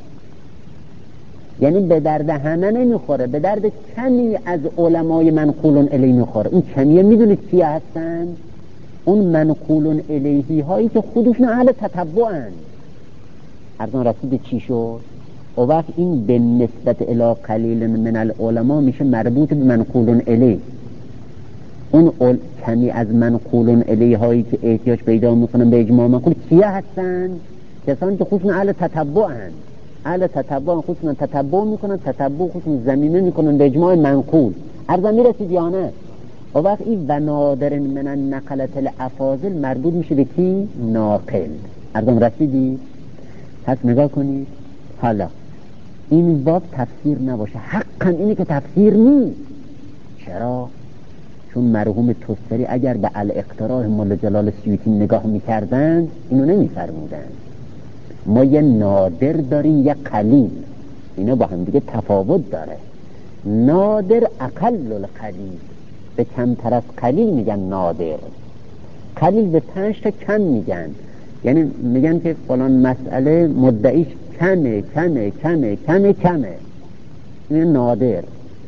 Speaker 1: یعنی به درد همه نمیخوره، به درد کمی از علمای منقولون الیه میخوره. اون کمیه میدونید کیه هستن؟ اون منقولون الیهی هایی که خودشون اهل تتبعن. ارزان رسید چی شد؟ و وقت این به نسبت الی قلیل من العلماء میشه مربوط به منقولون الیه. اون کمی از منقولون الیه هایی که احتیاج پیدا میکنن به اجماع منقول کیه هستن؟ کسانی که خودشون اهل تتبعن. اهل تتبع خودشون تتبع میکنن، تتبع خودشون زمینه میکنن به اجماع منقول. ارزان میرسید یا نه؟ و وقت این و نادر من النقلت الافاضل مربوط میشه به کی؟ ناقل. ارزان رسیدی؟ پس نگاه کنید، حالا این باب تفسیر نباشه، حقا اینه که تفسیر نیست. چرا؟ چون مرحوم توستری اگر به الاقتراح مولا جلال سیوطی نگاه میکردن اینو نمیفرمودن. ما یه نادر داریم یه قلیل، اینا با هم دیگه تفاوت داره. نادر اقل القلیل، به کمتر از قلیل میگن نادر. قلیل به 5 تا کم میگن، یعنی میگن که فلان مسئله مدعیش کمه کمه کمه کمه کمه، این نادر.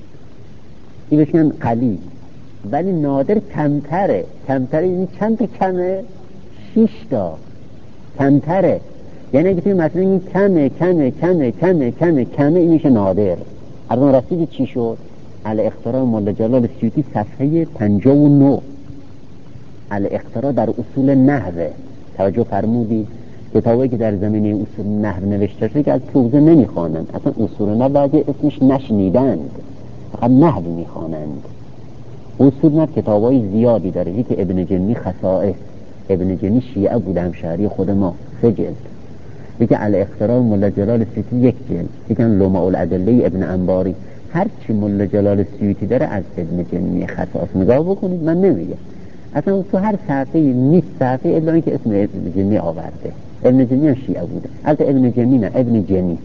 Speaker 1: این بشن قلیل. ولی نادر کمتره. کمتره یعنی چند تا کمه؟ 6 تا کمتره. یعنی اگه توی مثلا این کمه کمه کمه کمه کمه کمه، این میشه نادر. ارزان رسیدی چی شد؟ الاقتراح مولا جلال سیوطی صفحه 59. الاقتراح در اصول نحوه. توجه فرمودی؟ کتابایی که در زمینه اصول نحو نوشته شده که از توضیح نمیخوانند، اصلا اصول نحو اسمش نشنیدند، فقط نحو میخوانند. اصول نحو کتابای زیادی داره. یکی ابن جنی خصائص، ابن جنی شیعه بود، همشهری خود ما، 3 جلد. یکی الاقتراح مولا جلال سیوطی 1 جلد. یکی لمع الادله ابن انباری. هر چی مولا جلال سیوطی داره از ابن جنی خصائص نگاه بکنید، من نمیگم اصلا تو هر صفحه نیست صفحه الا اینکه اسم ابن جنی آورده. ابن جنی هم شیعه بوده، البته ابن جنی نه، ابن جنی.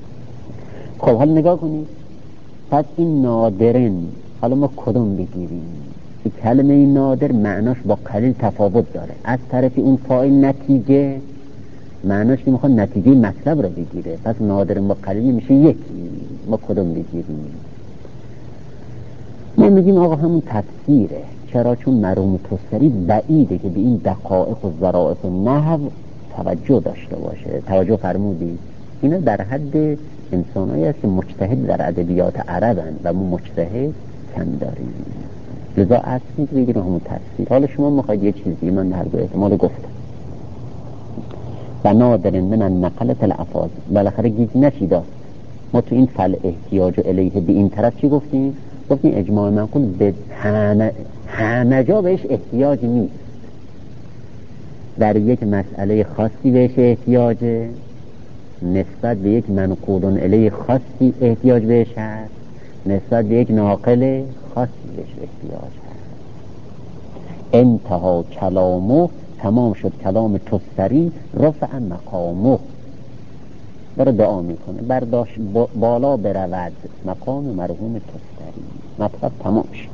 Speaker 1: خب حالا نگاه کنید، پس این نادرن حالا ما کدوم بگیریم؟ این کلمه نادر معناش با قلیل تفاوت داره. از طرفی اون فاعل نتیجه معناش که میخواد نتیجه مطلب رو بگیره، پس نادرن با قلیل میشه یکی. ما کدوم بگیریم؟ ما میگیم آقا همون تفسیره. چرا؟ چون مرحوم توستری بعیده که به این دقایق و ظرافت نحو توجه داشته باشه. توجه فرمودی؟ اینا در حد انسانایی هست که مجتهد در ادبیات عربن و ما مجتهد کم داریم. لذا اصلی بگیریم همون تفسیر. حالا شما میخواید یه چیزی، من هر دو احتمال گفتم. و نادر من النقلت الافاضل، بالاخره گیج نشیده. ما تو این فل احتیاج الیه به این طرف چی گفتیم؟ گفتیم اجماع منقول به همه جا بهش احتیاج نیست. در یک مسئله خاصی بهش احتیاجه، نسبت به یک منقولون الیه خاصی احتیاج بهش هست، نسبت به یک ناقل خاصی بهش احتیاج هست. انتها کلامه، تمام شد کلام توستری، رفع مقامه. داره دعا میکنه برداشت بالا برود مقام مرحوم توستری. مطلب تمام شد.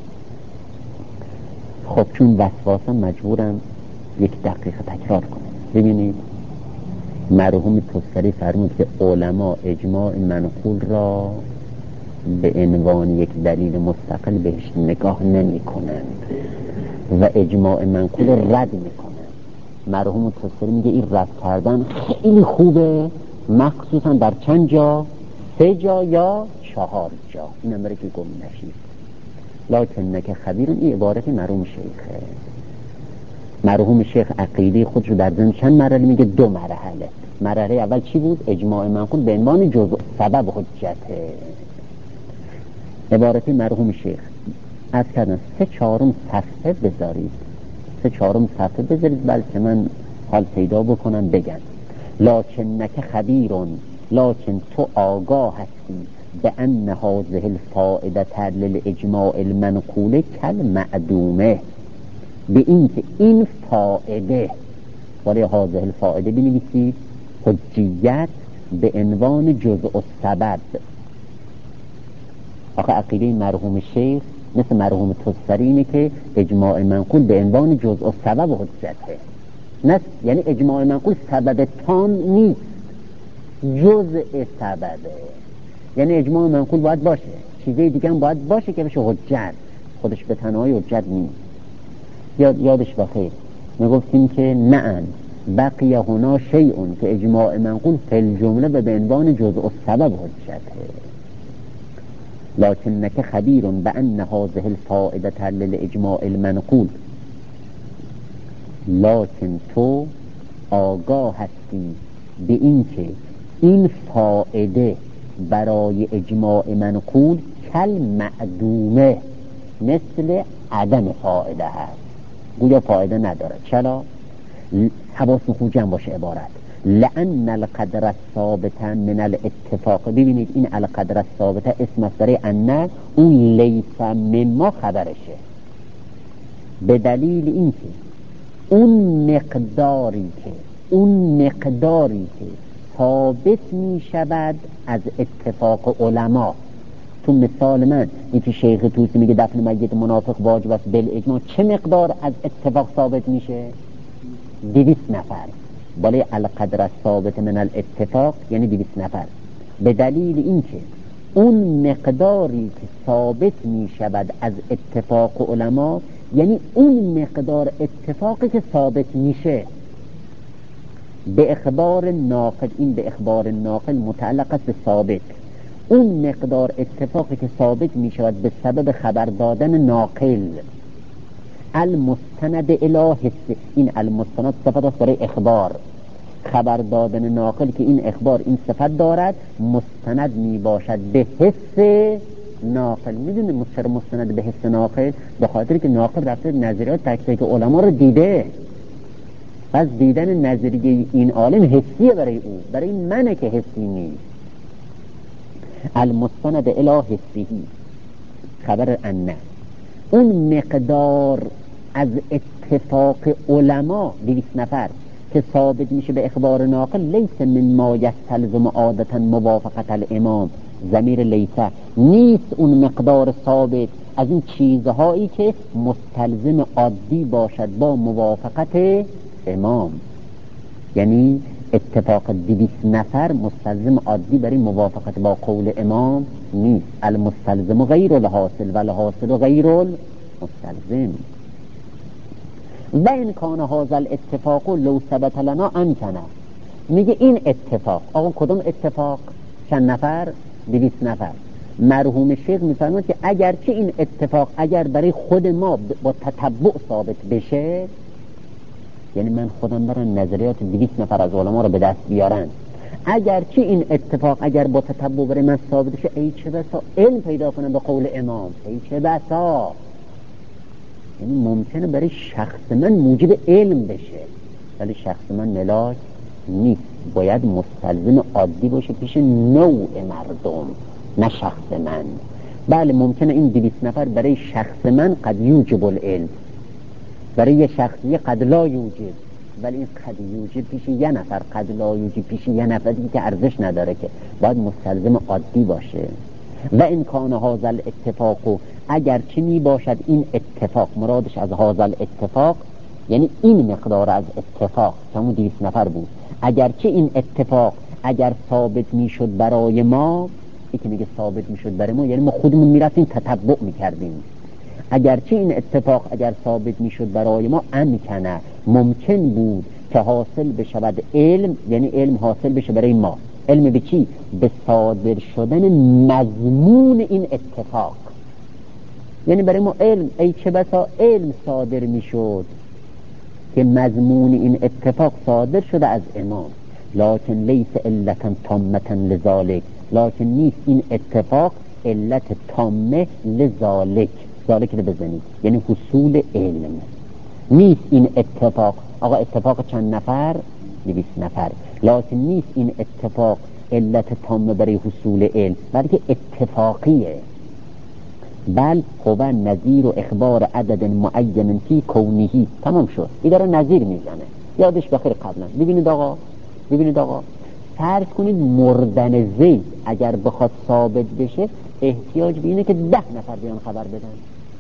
Speaker 1: خب چون وسواسم مجبورم یک دقیقه تکرار کنم. ببینید مرحوم توستری فرمود که علما اجماع منقول را به عنوان یک دلیل مستقل بهش نگاه نمی کنند و اجماع منقول را رد می کنند. مرحوم توستری میگه این رد کردن خیلی خوبه، مخصوصا در چند جا، 3 جا یا 4 جا. این امره که گم نشید. لکن نکه خبیرون، این عبارت مرحوم شیخه. مرحوم شیخ عقیده خودش رو در ضمن چند مرحله میگه؟ 2 مرحله. مرحله اول چی بود؟ اجماع منقول به عنوان جزء سبب حجته. عبارت مرحوم شیخ از کردن 3/4 صفحه بذارید، 3/4 صفحه بذارید بلکه من حال پیدا بکنم بگم. لکن نک خبیرون، لکن تو آگاه هستی به ان هذه الفائده للاجماع المنقول کل معدومه، به این که این فائده، ولی هذه الفائده بنویسید حجیت به عنوان جزء السبب. آخه عقیده مرحوم شیخ مثل مرحوم توستری اینه که اجماع منقول به عنوان جزء السبب حجته. نه یعنی اجماع منقول سبب تام نیست، جزء سببه. یعنی اجماع منقول باید باشه، چیزی دیگه هم باید باشه که بشه حجت، خودش به تنهایی حجت نیست. یادش بخیر میگفتیم که نه بقیه هنا شیئون که اجماع منقول فی الجمله به عنوان جزء السبب حجته. لكن نک خبیرون به ان هذه الفائده للاجماع المنقول، لکن تو آگاه هستی به این که این فائده برای اجماع منقول کل معدومه، مثل عدم فائده هست، گویا فائده نداره. چرا؟ حواستون خوب جمع باشه عبارت. لأن القدر الثابت من الاتفاق. ببینید این القدر الثابت اسم مصدر ان، اون لیس مما خبرشه، به دلیل این که اون مقداری که ثابت می شود از اتفاق علما. تو مثال من این که شیخ توسی میگه دفن میت منافق واجب است بالاجماع، چه مقدار از اتفاق ثابت میشه؟ 200 نفر. ولی القدر ثابت من الاتفاق یعنی 200 نفر، به دلیل این که اون مقداری که ثابت می شود از اتفاق علما، یعنی اون مقدار اتفاقی که ثابت میشه به اخبار ناقل. این به اخبار ناقل متعلق است به ثابت. اون مقدار اتفاقی که ثابت می شود به سبب خبر دادن ناقل، المستند الی حس. این المستند صفت است برای اخبار، خبر دادن ناقل که این اخبار این صفت دارد، مستند می باشد به حس ناقل. میدونی چرا مستند به حس ناقل؟ به خاطر که ناقل رفته نظریات تک تک علما رو دیده، پس دیدن نظریه این عالم حسیه برای او، برای منه که حسی نیست. المستند الی حسی خبر انه، اون مقدار از اتفاق علما 200 نفر که ثابت میشه به اخبار ناقل، لیس من ما یستلزم عادتا موافقت الامام. ضمیر لیسه نیست اون مقدار ثابت از این چیزهایی که مستلزم عادی باشد با موافقت امام. یعنی اتفاق 200 نفر مستلزم عادی برای موافقت با قول امام نیست. المستلزم غیر الحاصل و الحاصل غیر المستلزم. و این کان هذا الاتفاق لو ثبت لنا امکنه. میگه این اتفاق، آقا کدوم اتفاق؟ چند نفر؟ 200 نفر. مرحوم شیخ میفرماید که اگرچه این اتفاق اگر برای خود ما با تتبع ثابت بشه، یعنی من خودم برم نظریات 200 نفر از علما رو به دست بیارن، اگرچه این اتفاق اگر با تتبع برای من ثابت بشه، ای چه بسا علم پیدا کنم به قول امام، ای چه بسا. یعنی ممکنه برای شخص من موجب علم بشه، ولی شخص من ملاک نیست، باید مستلزم عادی باشه پیش نوع مردم، نه شخص من. بله ممکنه این 200 نفر برای شخص من قد یوجب العلم، برای یه شخصی قد لا یوجد، ولی این قد یوجد پیش یه نفر، قد لا یوجد پیش یه نفر دیگه که ارزش نداره، که باید مستلزم عادی باشه. و این کان هذا الاتفاق، اگر چه می باشد این اتفاق، مرادش از هذا الاتفاق یعنی این مقدار از اتفاق که همون 200 نفر بود، اگر چه این اتفاق اگر ثابت می شد برای ما، این که میگه ثابت می شد برای ما یعنی ما خودمون میرفتیم تتبع می کردیم، اگرچه این اتفاق اگر ثابت می شد برای ما، امکنه ممکن بود که حاصل بشود علم، یعنی علم حاصل بشه برای ما. علم به چی؟ به صادر شدن مضمون این اتفاق. یعنی برای ما علم، ای چه بسا علم صادر می شد که مضمون این اتفاق صادر شده از امام، لکن لیس علتا تامتا لذالک، لکن نیست این اتفاق علت تامه لذالک. ذالک رو بزنید یعنی حصول علم. نیست این اتفاق، آقا اتفاق چند نفر؟ 200 نفر، لکن نیست این اتفاق علت تامه برای حصول علم، بلکه اتفاقیه. بل هو نظیر و اخبار عدد معین فی کونهی. تمام شد. این داره نظیر میزنه، یادش بخیر قبلا. ببینید آقا فرض کنید مردن زید اگر بخواد ثابت بشه، احتیاج به اینه که 10 نفر بیان خبر بدن.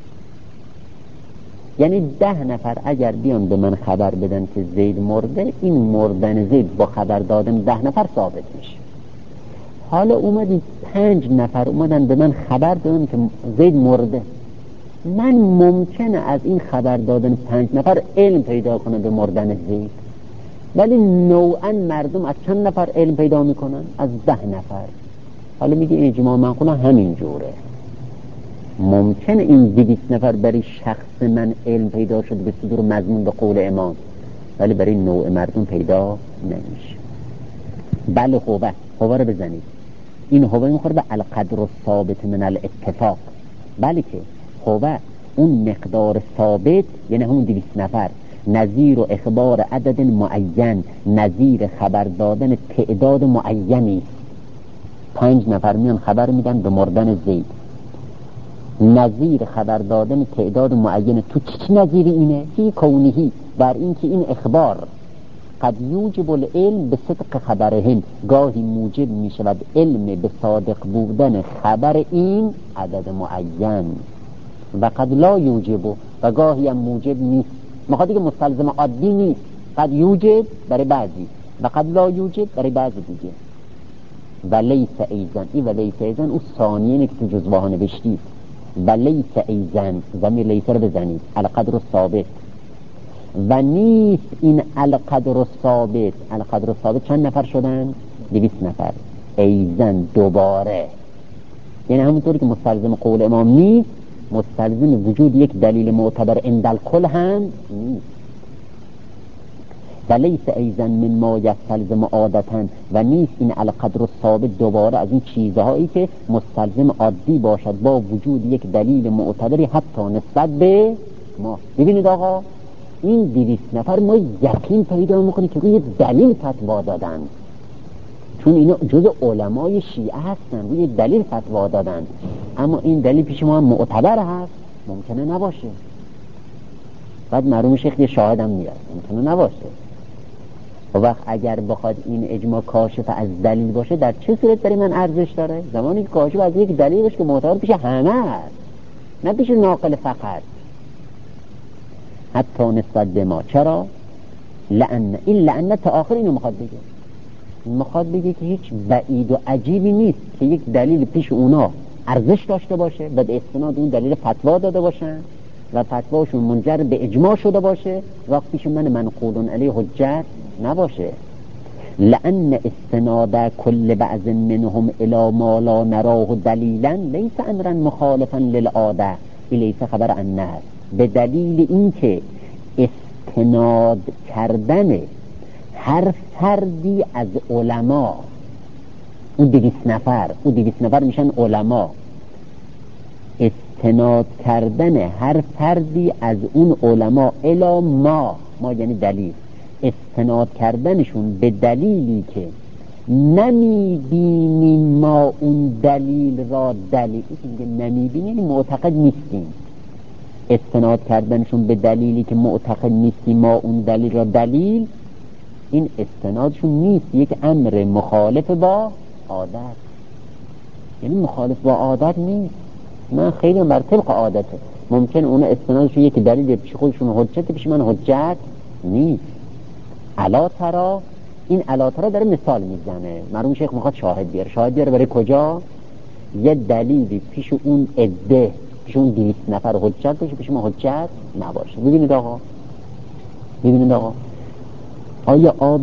Speaker 1: یعنی 10 نفر اگر بیان به من خبر بدن که زید مرده، این مردن زید با خبر دادن 10 نفر ثابت میشه. حالا اومدید 5 نفر اومدن به من خبر دادن که زید مرده، من ممکنه از این خبر دادن 5 نفر علم پیدا کنه به مردن زید، ولی نوعا مردم از چند نفر علم پیدا میکنن؟ از 10 نفر. حالا میگه اجماع منقول همین جوره. ممکنه این 200 نفر برای شخص من علم پیدا شد به صدور مضمون به قول امام، ولی برای نوع مردم پیدا نمیشه. بله هو رو بزنید. این هو میخوره به القدر الثابت من الاتفاق. بله که هو اون مقدار ثابت یعنی همون 200 نفر، نظیر و اخبار عدد معین، نظیر خبر دادن تعداد معینی. 5 نفر میان خبر میدن به مردن زید، نظیر خبر دادن تعداد معین. تو چی نظیر اینه؟ فی کونهی، بر این که این اخبار قد یوجب العلم به صدق خبرهن، گاهی موجب می شود علم به صادق بودن خبر این عدد معین، و قد لا یوجب، و گاهی هم موجب نیست. مخواد دیگه مستلزم عادی نیست، قد یوجب برای بعضی و قد لا یوجب برای بعضی دیگه. و لیس ایزن، این و لیس ایزن اون ثانیه که تو جزوه ها نوشتید. و لیس ایزن، ضمیر لیس رو بزنید، القدر الثابت. و نیست این القدر الثابت. القدر الثابت چند نفر شدن؟ 200 نفر. ایزن دوباره، یعنی همونطوری که مستلزم قول امام نیست، مستلزم وجود یک دلیل معتبر عند الکل هم نیست. و لیس ایزن من ما یستلزم عادتاً، و نیست این القدر الثابت دوباره از این چیزهایی که مستلزم عادی باشد با وجود یک دلیل معتبری حتی نسبت به ما. ببینید آقا این 200 نفر ما یقین پیدا میکنیم که روی دلیل فتوا دادن، چون اینا جز علمای شیعه هستن، روی دلیل فتوا دادن. اما این دلیل پیش ما معتبر هست؟ ممکنه نباشه. بعد مرحوم شیخ یه شاهد هم میاد، ممکنه نباشه. و وقت اگر بخواد این اجماع کاشف از دلیل باشه، در چه صورت برای من ارزش داره؟ زمانی که کاشف از یک دلیل باشه که معتبر پیش همه است، نه پیش ناقل فقط. حتی نسبت به ما. چرا؟ لأن این لأن تا آخر اینو میخواد بگه که هیچ بعید و عجیبی نیست که یک دلیل پیش اونا ارزش داشته باشه و به استناد اون دلیل فتوا داده باشن و فتواشون منجر به اجماع شده باشه، وقت پیش من منقول علیه حجت نباشه. لأن استناد کل بعض منهم الى ما لا نراه دلیلا لیس امرا مخالفا للعاده، لیس خبر عن الناس. به دلیل اینکه استناد کردن هر فردی از علما، اون 200 نفر میشن علما، استناد کردن هر فردی از اون علما الی ما یعنی دلیل، استناد کردنشون به دلیلی که نمیبینیم ما اون دلیل را دلیل، نمیبینیم معتقد نیستیم. استناد کردنشون به دلیلی که معتقد نیستی ما اون دلیل را دلیل، این استنادشون نیست، یک امر مخالف با عادت. یعنی مخالف با عادت نیست، من خیلی بر طبق عادته. ممکن اون استنادشون یک دلیل پیش خودشون حجت، پیش من حجت نیست. الا ترا، این الا ترا داره مثال میزنه، مرحوم شیخ میخواد شاهد بیاره برای کجا؟ یه دلیلی پیش اون عده، پیش اون 200 نفر حجت باشه، پیش ما حجت نباشه. ببینید آقا آیا آب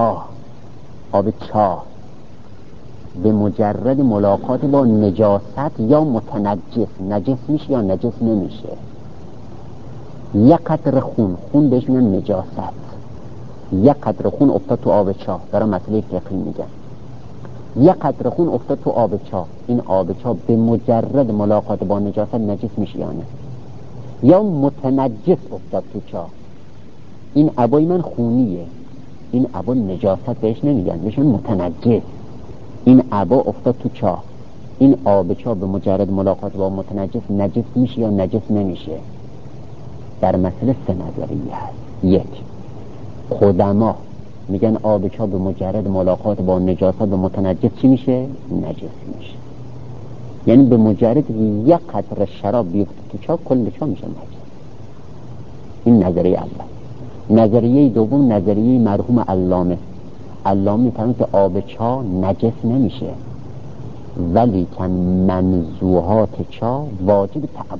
Speaker 1: چاه به مجرد ملاقات با نجاست یا متنجس نجس میشه یا نجس نمیشه؟ یک قطره خون بهش میگن نجاست. یک قطره خون افتاد تو آب چاه، برای مسئله فقهی میگن یک قطره خون افتاد تو آب چاه، این آب چاه به مجرد ملاقات با نجاست نجس میشه یا نه؟ یا متنجس افتاد تو چاه، این عبای من خونیه، این عبا نجاست بهش نمیگن، میشن متنجس. این عبا افتاد تو چاه، این آب چاه به مجرد ملاقات با متنجس نجس میشه یا نجس نمیشه؟ در مسئله 3 نظریه هست. 1، قدما میگن آب چاه به مجرد ملاقات با نجاست و متنجس چی میشه؟ نجس میشه. یعنی به مجرد یک قطره شراب بیفته تو چاه، کل چاه میشه نجس. این نظریه اول. نظریه دوم نظریه مرحوم علامه میفهمه که آب چاه نجس نمیشه، ولی که منزوحات چاه واجب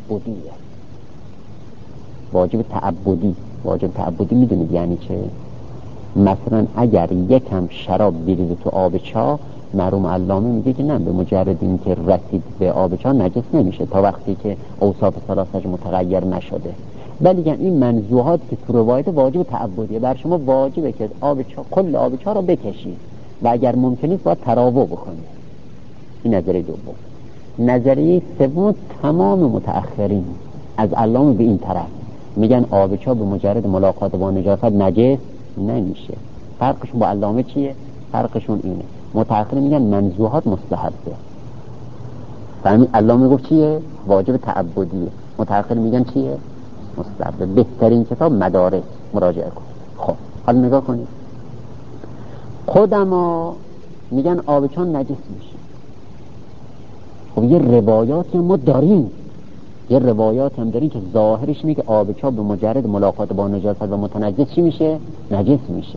Speaker 1: تعبدی میدونید یعنی چه؟ مثلا اگر یکم شراب بریزه تو آب چاه، مرحوم علامه میگه که نه، به مجرد این که رسید به آب چاه نجس نمیشه تا وقتی که اوصاف ثلاثش متغیر نشده. ولی این منزوحات که تو روایت واجب تعبدیه، بر شما واجبه که کل آب چاه رو بکشید و اگر ممکنید باید تراوح بکنید. این نظریه دوم. نظریه سوم تمام متأخرین از علامه به این طرف میگن آب چاه به مجرد ملاقات با نجاست نجس نمیشه. فرقشون با علامه چیه؟ فرقشون اینه، متأخرین میگن منزوحات مستحبه، فهمی علامه گفت چیه؟ واجب تعبدیه، متأخرین میگن چیه؟ مستحبه. بهترین کتاب مدارک مراجعه کن. خب حالا نگاه کنید، قدما میگن آب چاه نجس میشه. خب یه روایاتی ما داریم، که ظاهرش میگه آب چاه به مجرد ملاقات با نجاست و متنجس چی میشه؟ نجس میشه.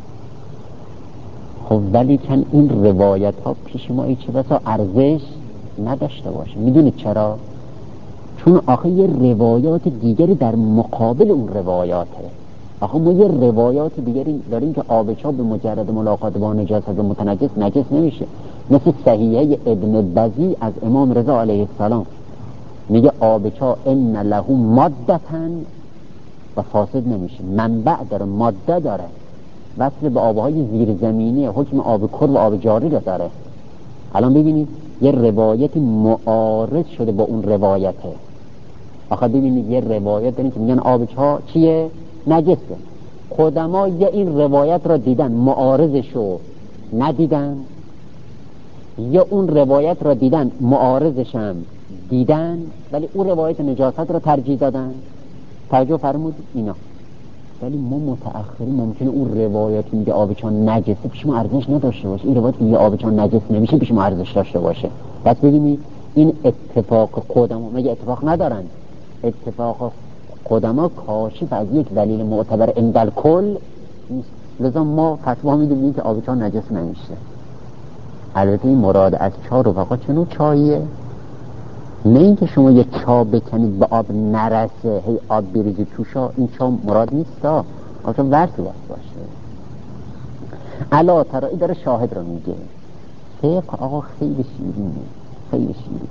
Speaker 1: خب ولی کن این روایت ها پیش ما چه بسا ارزش نداشته باشه. میدونید چرا؟ چون آخه یه روایات دیگری در مقابل اون روایاته. آخه ما یه روایات دیگری داریم که آب چاه به مجرد ملاقات با نجاست و متنجس نجس نمیشه، مثل صحیحه ابن بزی از امام رضا علیه السلام، میگه آب چاه ان له مادتن و فاسد نمیشه، منبع داره، ماده داره، وصل به آبهای زیرزمینی، حکم آب کر و آب جاری رو داره. الان ببینید یه روایت معارض شده با اون روایته. آخه ببینید یه روایت داریم که میگن آب چاه چیه؟ نجسه. قدما یا این روایت را دیدن معارضشو ندیدن، یا اون روایت را دیدن معارضش هم دیدن ولی اون روایت نجاست را ترجیح دادن. توجه فرمود اینا. ولی ما متأخرین ممکنه اون روایت میگه آب چاه نجسه پیش ما ارزش نداشته باشه، این روایت میگه آب چاه نجس نمیشه پیش ما ارزش داشته باشه. پس ببینید این اتفاق قدما مگه اتفاق ندارن؟ اتفاق قدما کاشف از یک دلیل معتبر عند کل نیست. لذا ما فتوا میدیم که آب چاه نجس نمیشه. البته این مراد از چاه رو فقط چنون چاهیه، نه اینکه شما یک چاه بکنید به آب نرسه، هی آب بریزید توشا، این چاه مراد نیست. آقا ورس باشه. علا ترایی داره شاهد رو میگه. فقه آقا خیلی شیرینه.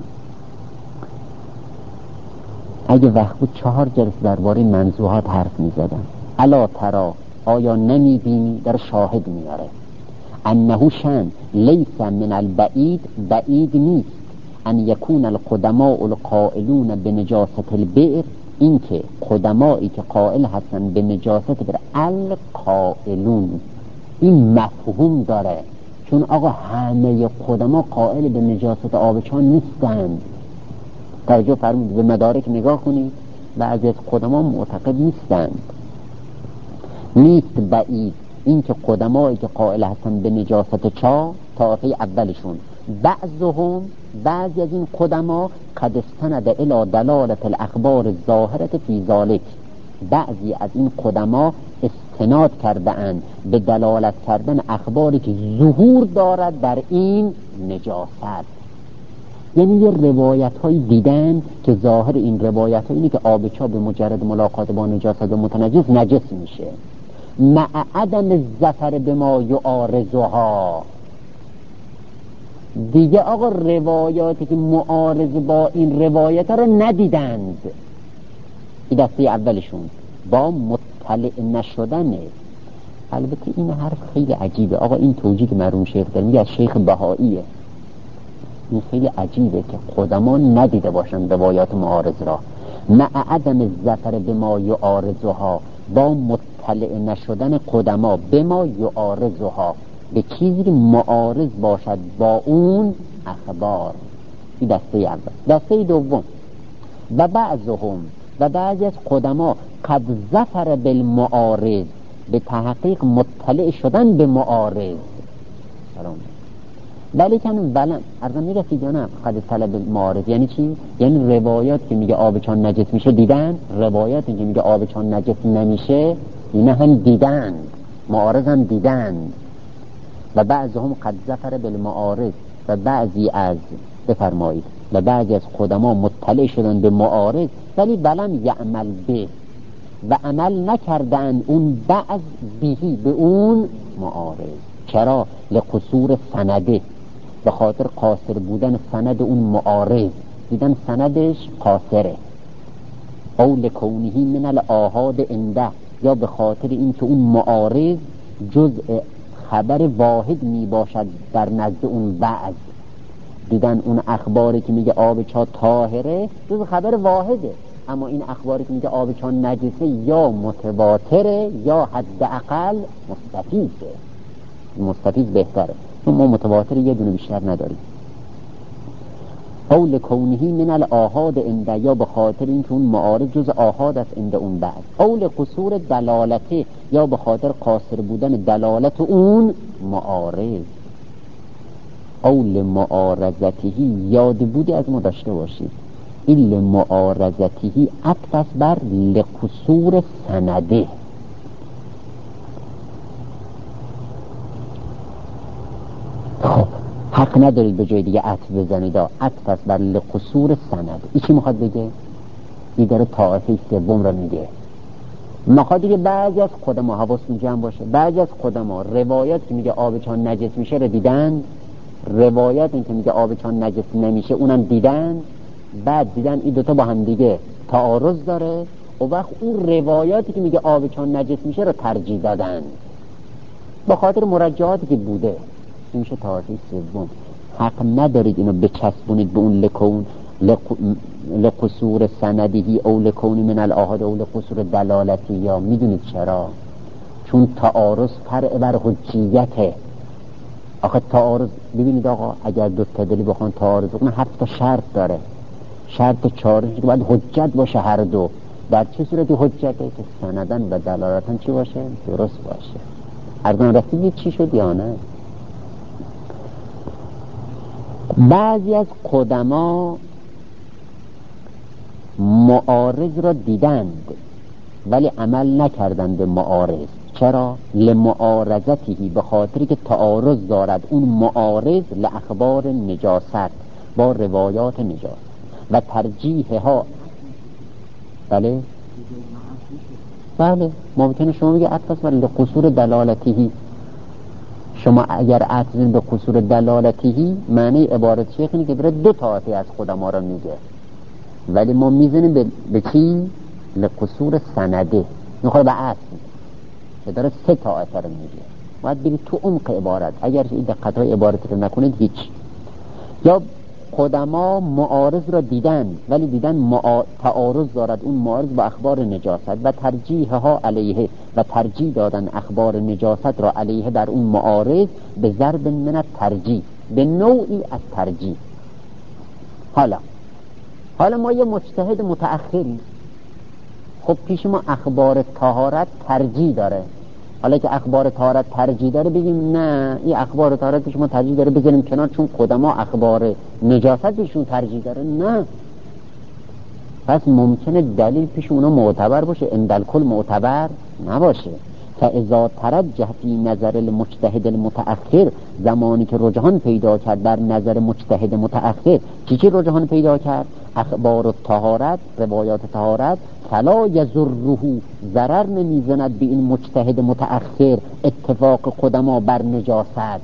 Speaker 1: اگه وقت بود 4 جلسه درباره منزوحات حرف میزدن. علا ترا، آیا نمیبینی؟ در شاهد میاره انه شن لیس من البعید، بعید نیست ان یکون القدماء القائلون بنجاست البئر، این که قدمایی که قائل هستن به نجاست بئر، القائلون، این مفهوم داره، چون آقا همه قدما قائل به نجاست آب چاه نیستند. توجه فرمودید، به مدارک نگاه کنید، بعضی از قدما معتقد نیستند. نیست بعید این که قدمایی که قائل هستند به نجاست چاه طایفه اولشون بعضی از این قدما قد استند الی دلالت الاخبار الظاهره فی ذلک، بعضی از این قدما استناد کرده اند به دلالت کردن اخباری که ظهور دارد در این نجاست. یعنی یه روایت هایی دیدن که ظاهر این روایت ها اینه که آب چاه به مجرد ملاقات با نجاست و متنجس نجس میشه، مع عدم الظفر بما یعارضها. دیگه آقا روایاتی که معارض با این روایت ها رو ندیدند، این دسته اولشون با مطلع نشدنه. البته این حرف خیلی عجیبه آقا، این توجیه که مرحوم شیخ داره میگه از شیخ بهائیه. این خیلی عجیبه که قدما ندیده باشن روایات معارض را، مع عدم الظفر بما یعارضها، با مطلع نشدن قدما بما یعارضها، به چیزی که معارض باشد با اون اخبار. این دسته اول. دسته دوم و بعضی از قدما قد ظفر بالمعارض، به تحقیق مطلع شدن به معارض. ولیکن ارزم میرسید یا نه قد طلب معارض یعنی چی؟ یعنی روایات که میگه آب چاه نجس میشه دیدن، روایات که میگه آب چاه نجس نمیشه اینا هم دیدن، معارض هم دیدن. و بعضهم قد ظفر بالمعارض، و بعضی از بفرمایید و بعضی از قدما مطلع شدن به معارض ولی ولم یعمل به، و عمل نکردن اون بعض بهی به اون معارض. چرا؟ لقصور سنده، به خاطر قاصر بودن سند اون معارض، دیدن سندش قاصره. او لکونهی من الآحاد عنده، یا به خاطر این که اون معارض جزء خبر واحد می باشد در نزد اون بعض. دیدن اون اخباری که میگه آب چاه طاهره جزء خبر واحده، اما این اخباری که میگه آب چاه نجسه یا متواتره یا حداقل مستفیضه. مستفیض بهتره چون ما متواتر یه دونه بیشتر نداریم. او لکونهی من الآحاد عنده، یا به خاطر این که اون معارض جز آحاد است عند اون بعد. او لقصور دلالته، یا به خاطر قاصر بودن دلالت اون معارض. او لمعارضتهی، یاد بودی از ما داشته باشید این لمعارضتهی عطف است بر لقصور سنده. خب حق ندارید به جای دیگه عطف بزنید، عطف است بر لقصور سند. این چی میخواد بگه؟ این داره طائفه سوم را میگه. میخواد دیگه بعضی از قدما حواستون جمع باشه، بعضی از قدما روایت که میگه آب چاه نجس میشه رو دیدن، روایت این که میگه آب چاه نجس نمیشه اونم دیدن، بعد دیدن این دوتا با هم دیگه تعارض داره و وقت اون روایاتی که میگه آب چاه نجس میشه رو ترجیح دادن با خاطر مرجعاتی که بوده. این میشه طائفه سوم. حق ندارید اینو بچسبونید به اون لقصور سندی او لکونی من الآحاد او لقصور دلالتی. یا میدونید چرا؟ چون تعارض فرع بر حجیته. آخه تعارض ببینید آقا، اگر دو تا دلی بخوان تعارض کنن 7 شرط داره. شرط 4 که باید حجت باشه هر دو. در چه صورتی حجته؟ که سندن و دلالتن چی باشه؟ درست باشه. ارزان رسیدید چی شد یا نه؟ بعضی از قدما معارض را دیدند ولی عمل نکردند به معارض. چرا؟ لمعارضتهی، به خاطری که تعارض دارد اون معارض لاخبار نجاست، با روایات نجاست و ترجیحها. بله ممکنه شما بگه عطف بر لقصور دلالتهی. شما اگر عطف به قصور دلالتهی معنی عبارت شیخ اینه که دو طائفه از قدما را میگه، ولی ما میزنیم به چی؟ لقصور سنده. میخواد به عطف که داره 3 طائفه رو میگه. باید برید تو عمق عبارت، اگر این دقت‌های عبارت رو نکنید هیچ. یا قدما معارض را دیدن ولی دیدن تعارض دارد اون معارض با اخبار نجاست و ترجیحها علیه، و ترجیح دادن اخبار نجاست را علیه در اون معارض به ضرب من الترجیح، به نوعی از ترجیح. حالا ما یه مجتهد متأخریم، خب پیش ما اخبار طهارت ترجیح داره. حالا که اخبار طهارت ترجیح داره بگیم نه این اخبار طهارت پیش ما ترجیح داره بذاریم کنار چون قدما اخبار نجاست پیشون ترجیح داره؟ نه. پس ممکنه دلیل پیش اونا معتبر باشه، اندالکل معتبر نباشه. فاذا ترجح فی نظر المجتهد المتأخر، زمانی که رجحان پیدا کرد در نظر مجتهد متأخر، چی رجحان پیدا کرد؟ اخبار الطهارت، روایات طهارت، فلا یضره، ضرر نمیزند به این مجتهد متأخر اتفاق قدما بر نجاست.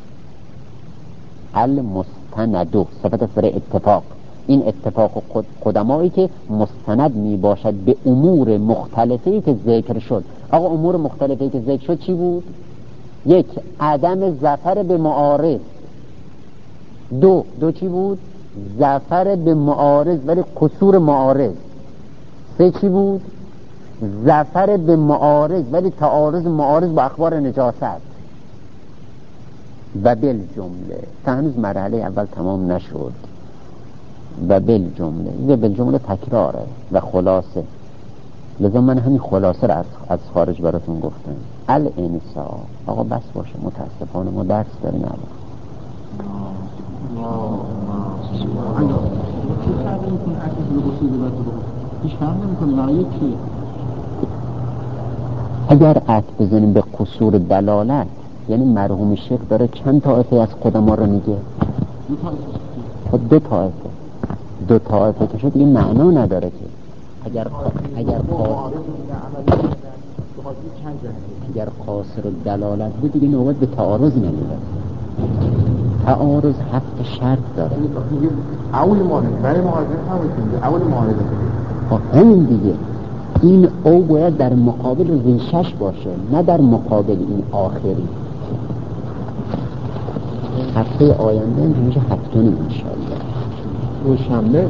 Speaker 1: المستند، صفت فر اتفاق، این اتفاق قدمایی که مستند می باشد به امور مختلفی که ذکر شد. آقا امور مختلفی که ذکر شد چی بود؟ یک، عدم ظفر به معارض. دو چی بود؟ ظفر به معارض ولی قصور معارض. سه چی بود؟ ظفر به معارض ولی تعارض معارض با اخبار نجاست. و بالجمله، هنوز مرحله اول تمام نشد. و بالجمله تکراره و خلاصه، لذا من همین خلاصه رو از خارج براتون گفتم. الانصاف. آقا بس باشه، متاسفانه ما درس داریم الان. اگر عطف بزنیم به قصور دلالت، یعنی مرحوم شیخ داره چند طایفه از قدما رو میگه؟ دو طایفه که شد دیگه معنا نداره که اگر قاصر دلالت بود دیگه نوبت به تعارض نمیده. تعارض 7 شرط داره.
Speaker 2: اول مورد برای معارضه اول معارضه
Speaker 1: همین دیگه. این او باید در مقابل ریشش باشه، نه در مقابل این آخری. هفته آینده اینجا هفتونی انشاءالله
Speaker 2: دوشنبه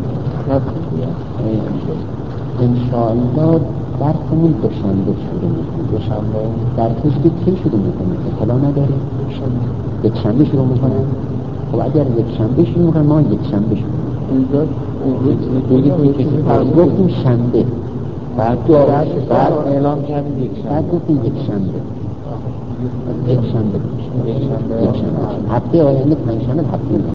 Speaker 1: انشاءالله درسمون دوشنبه شروع میکنه. دوشنبه درسش که کی شروع میکنه؟ اطلاع نداره. یک شنبه شروع میکنه. خب اگر یک شنبه شروع میکنه ما یک شنبه شروع گفتیم شنبه، بعد
Speaker 2: اعلام کردیم یک شنبه،
Speaker 1: بعد گفتیم یک شنبه. هفته آینده پنجشنبه هفته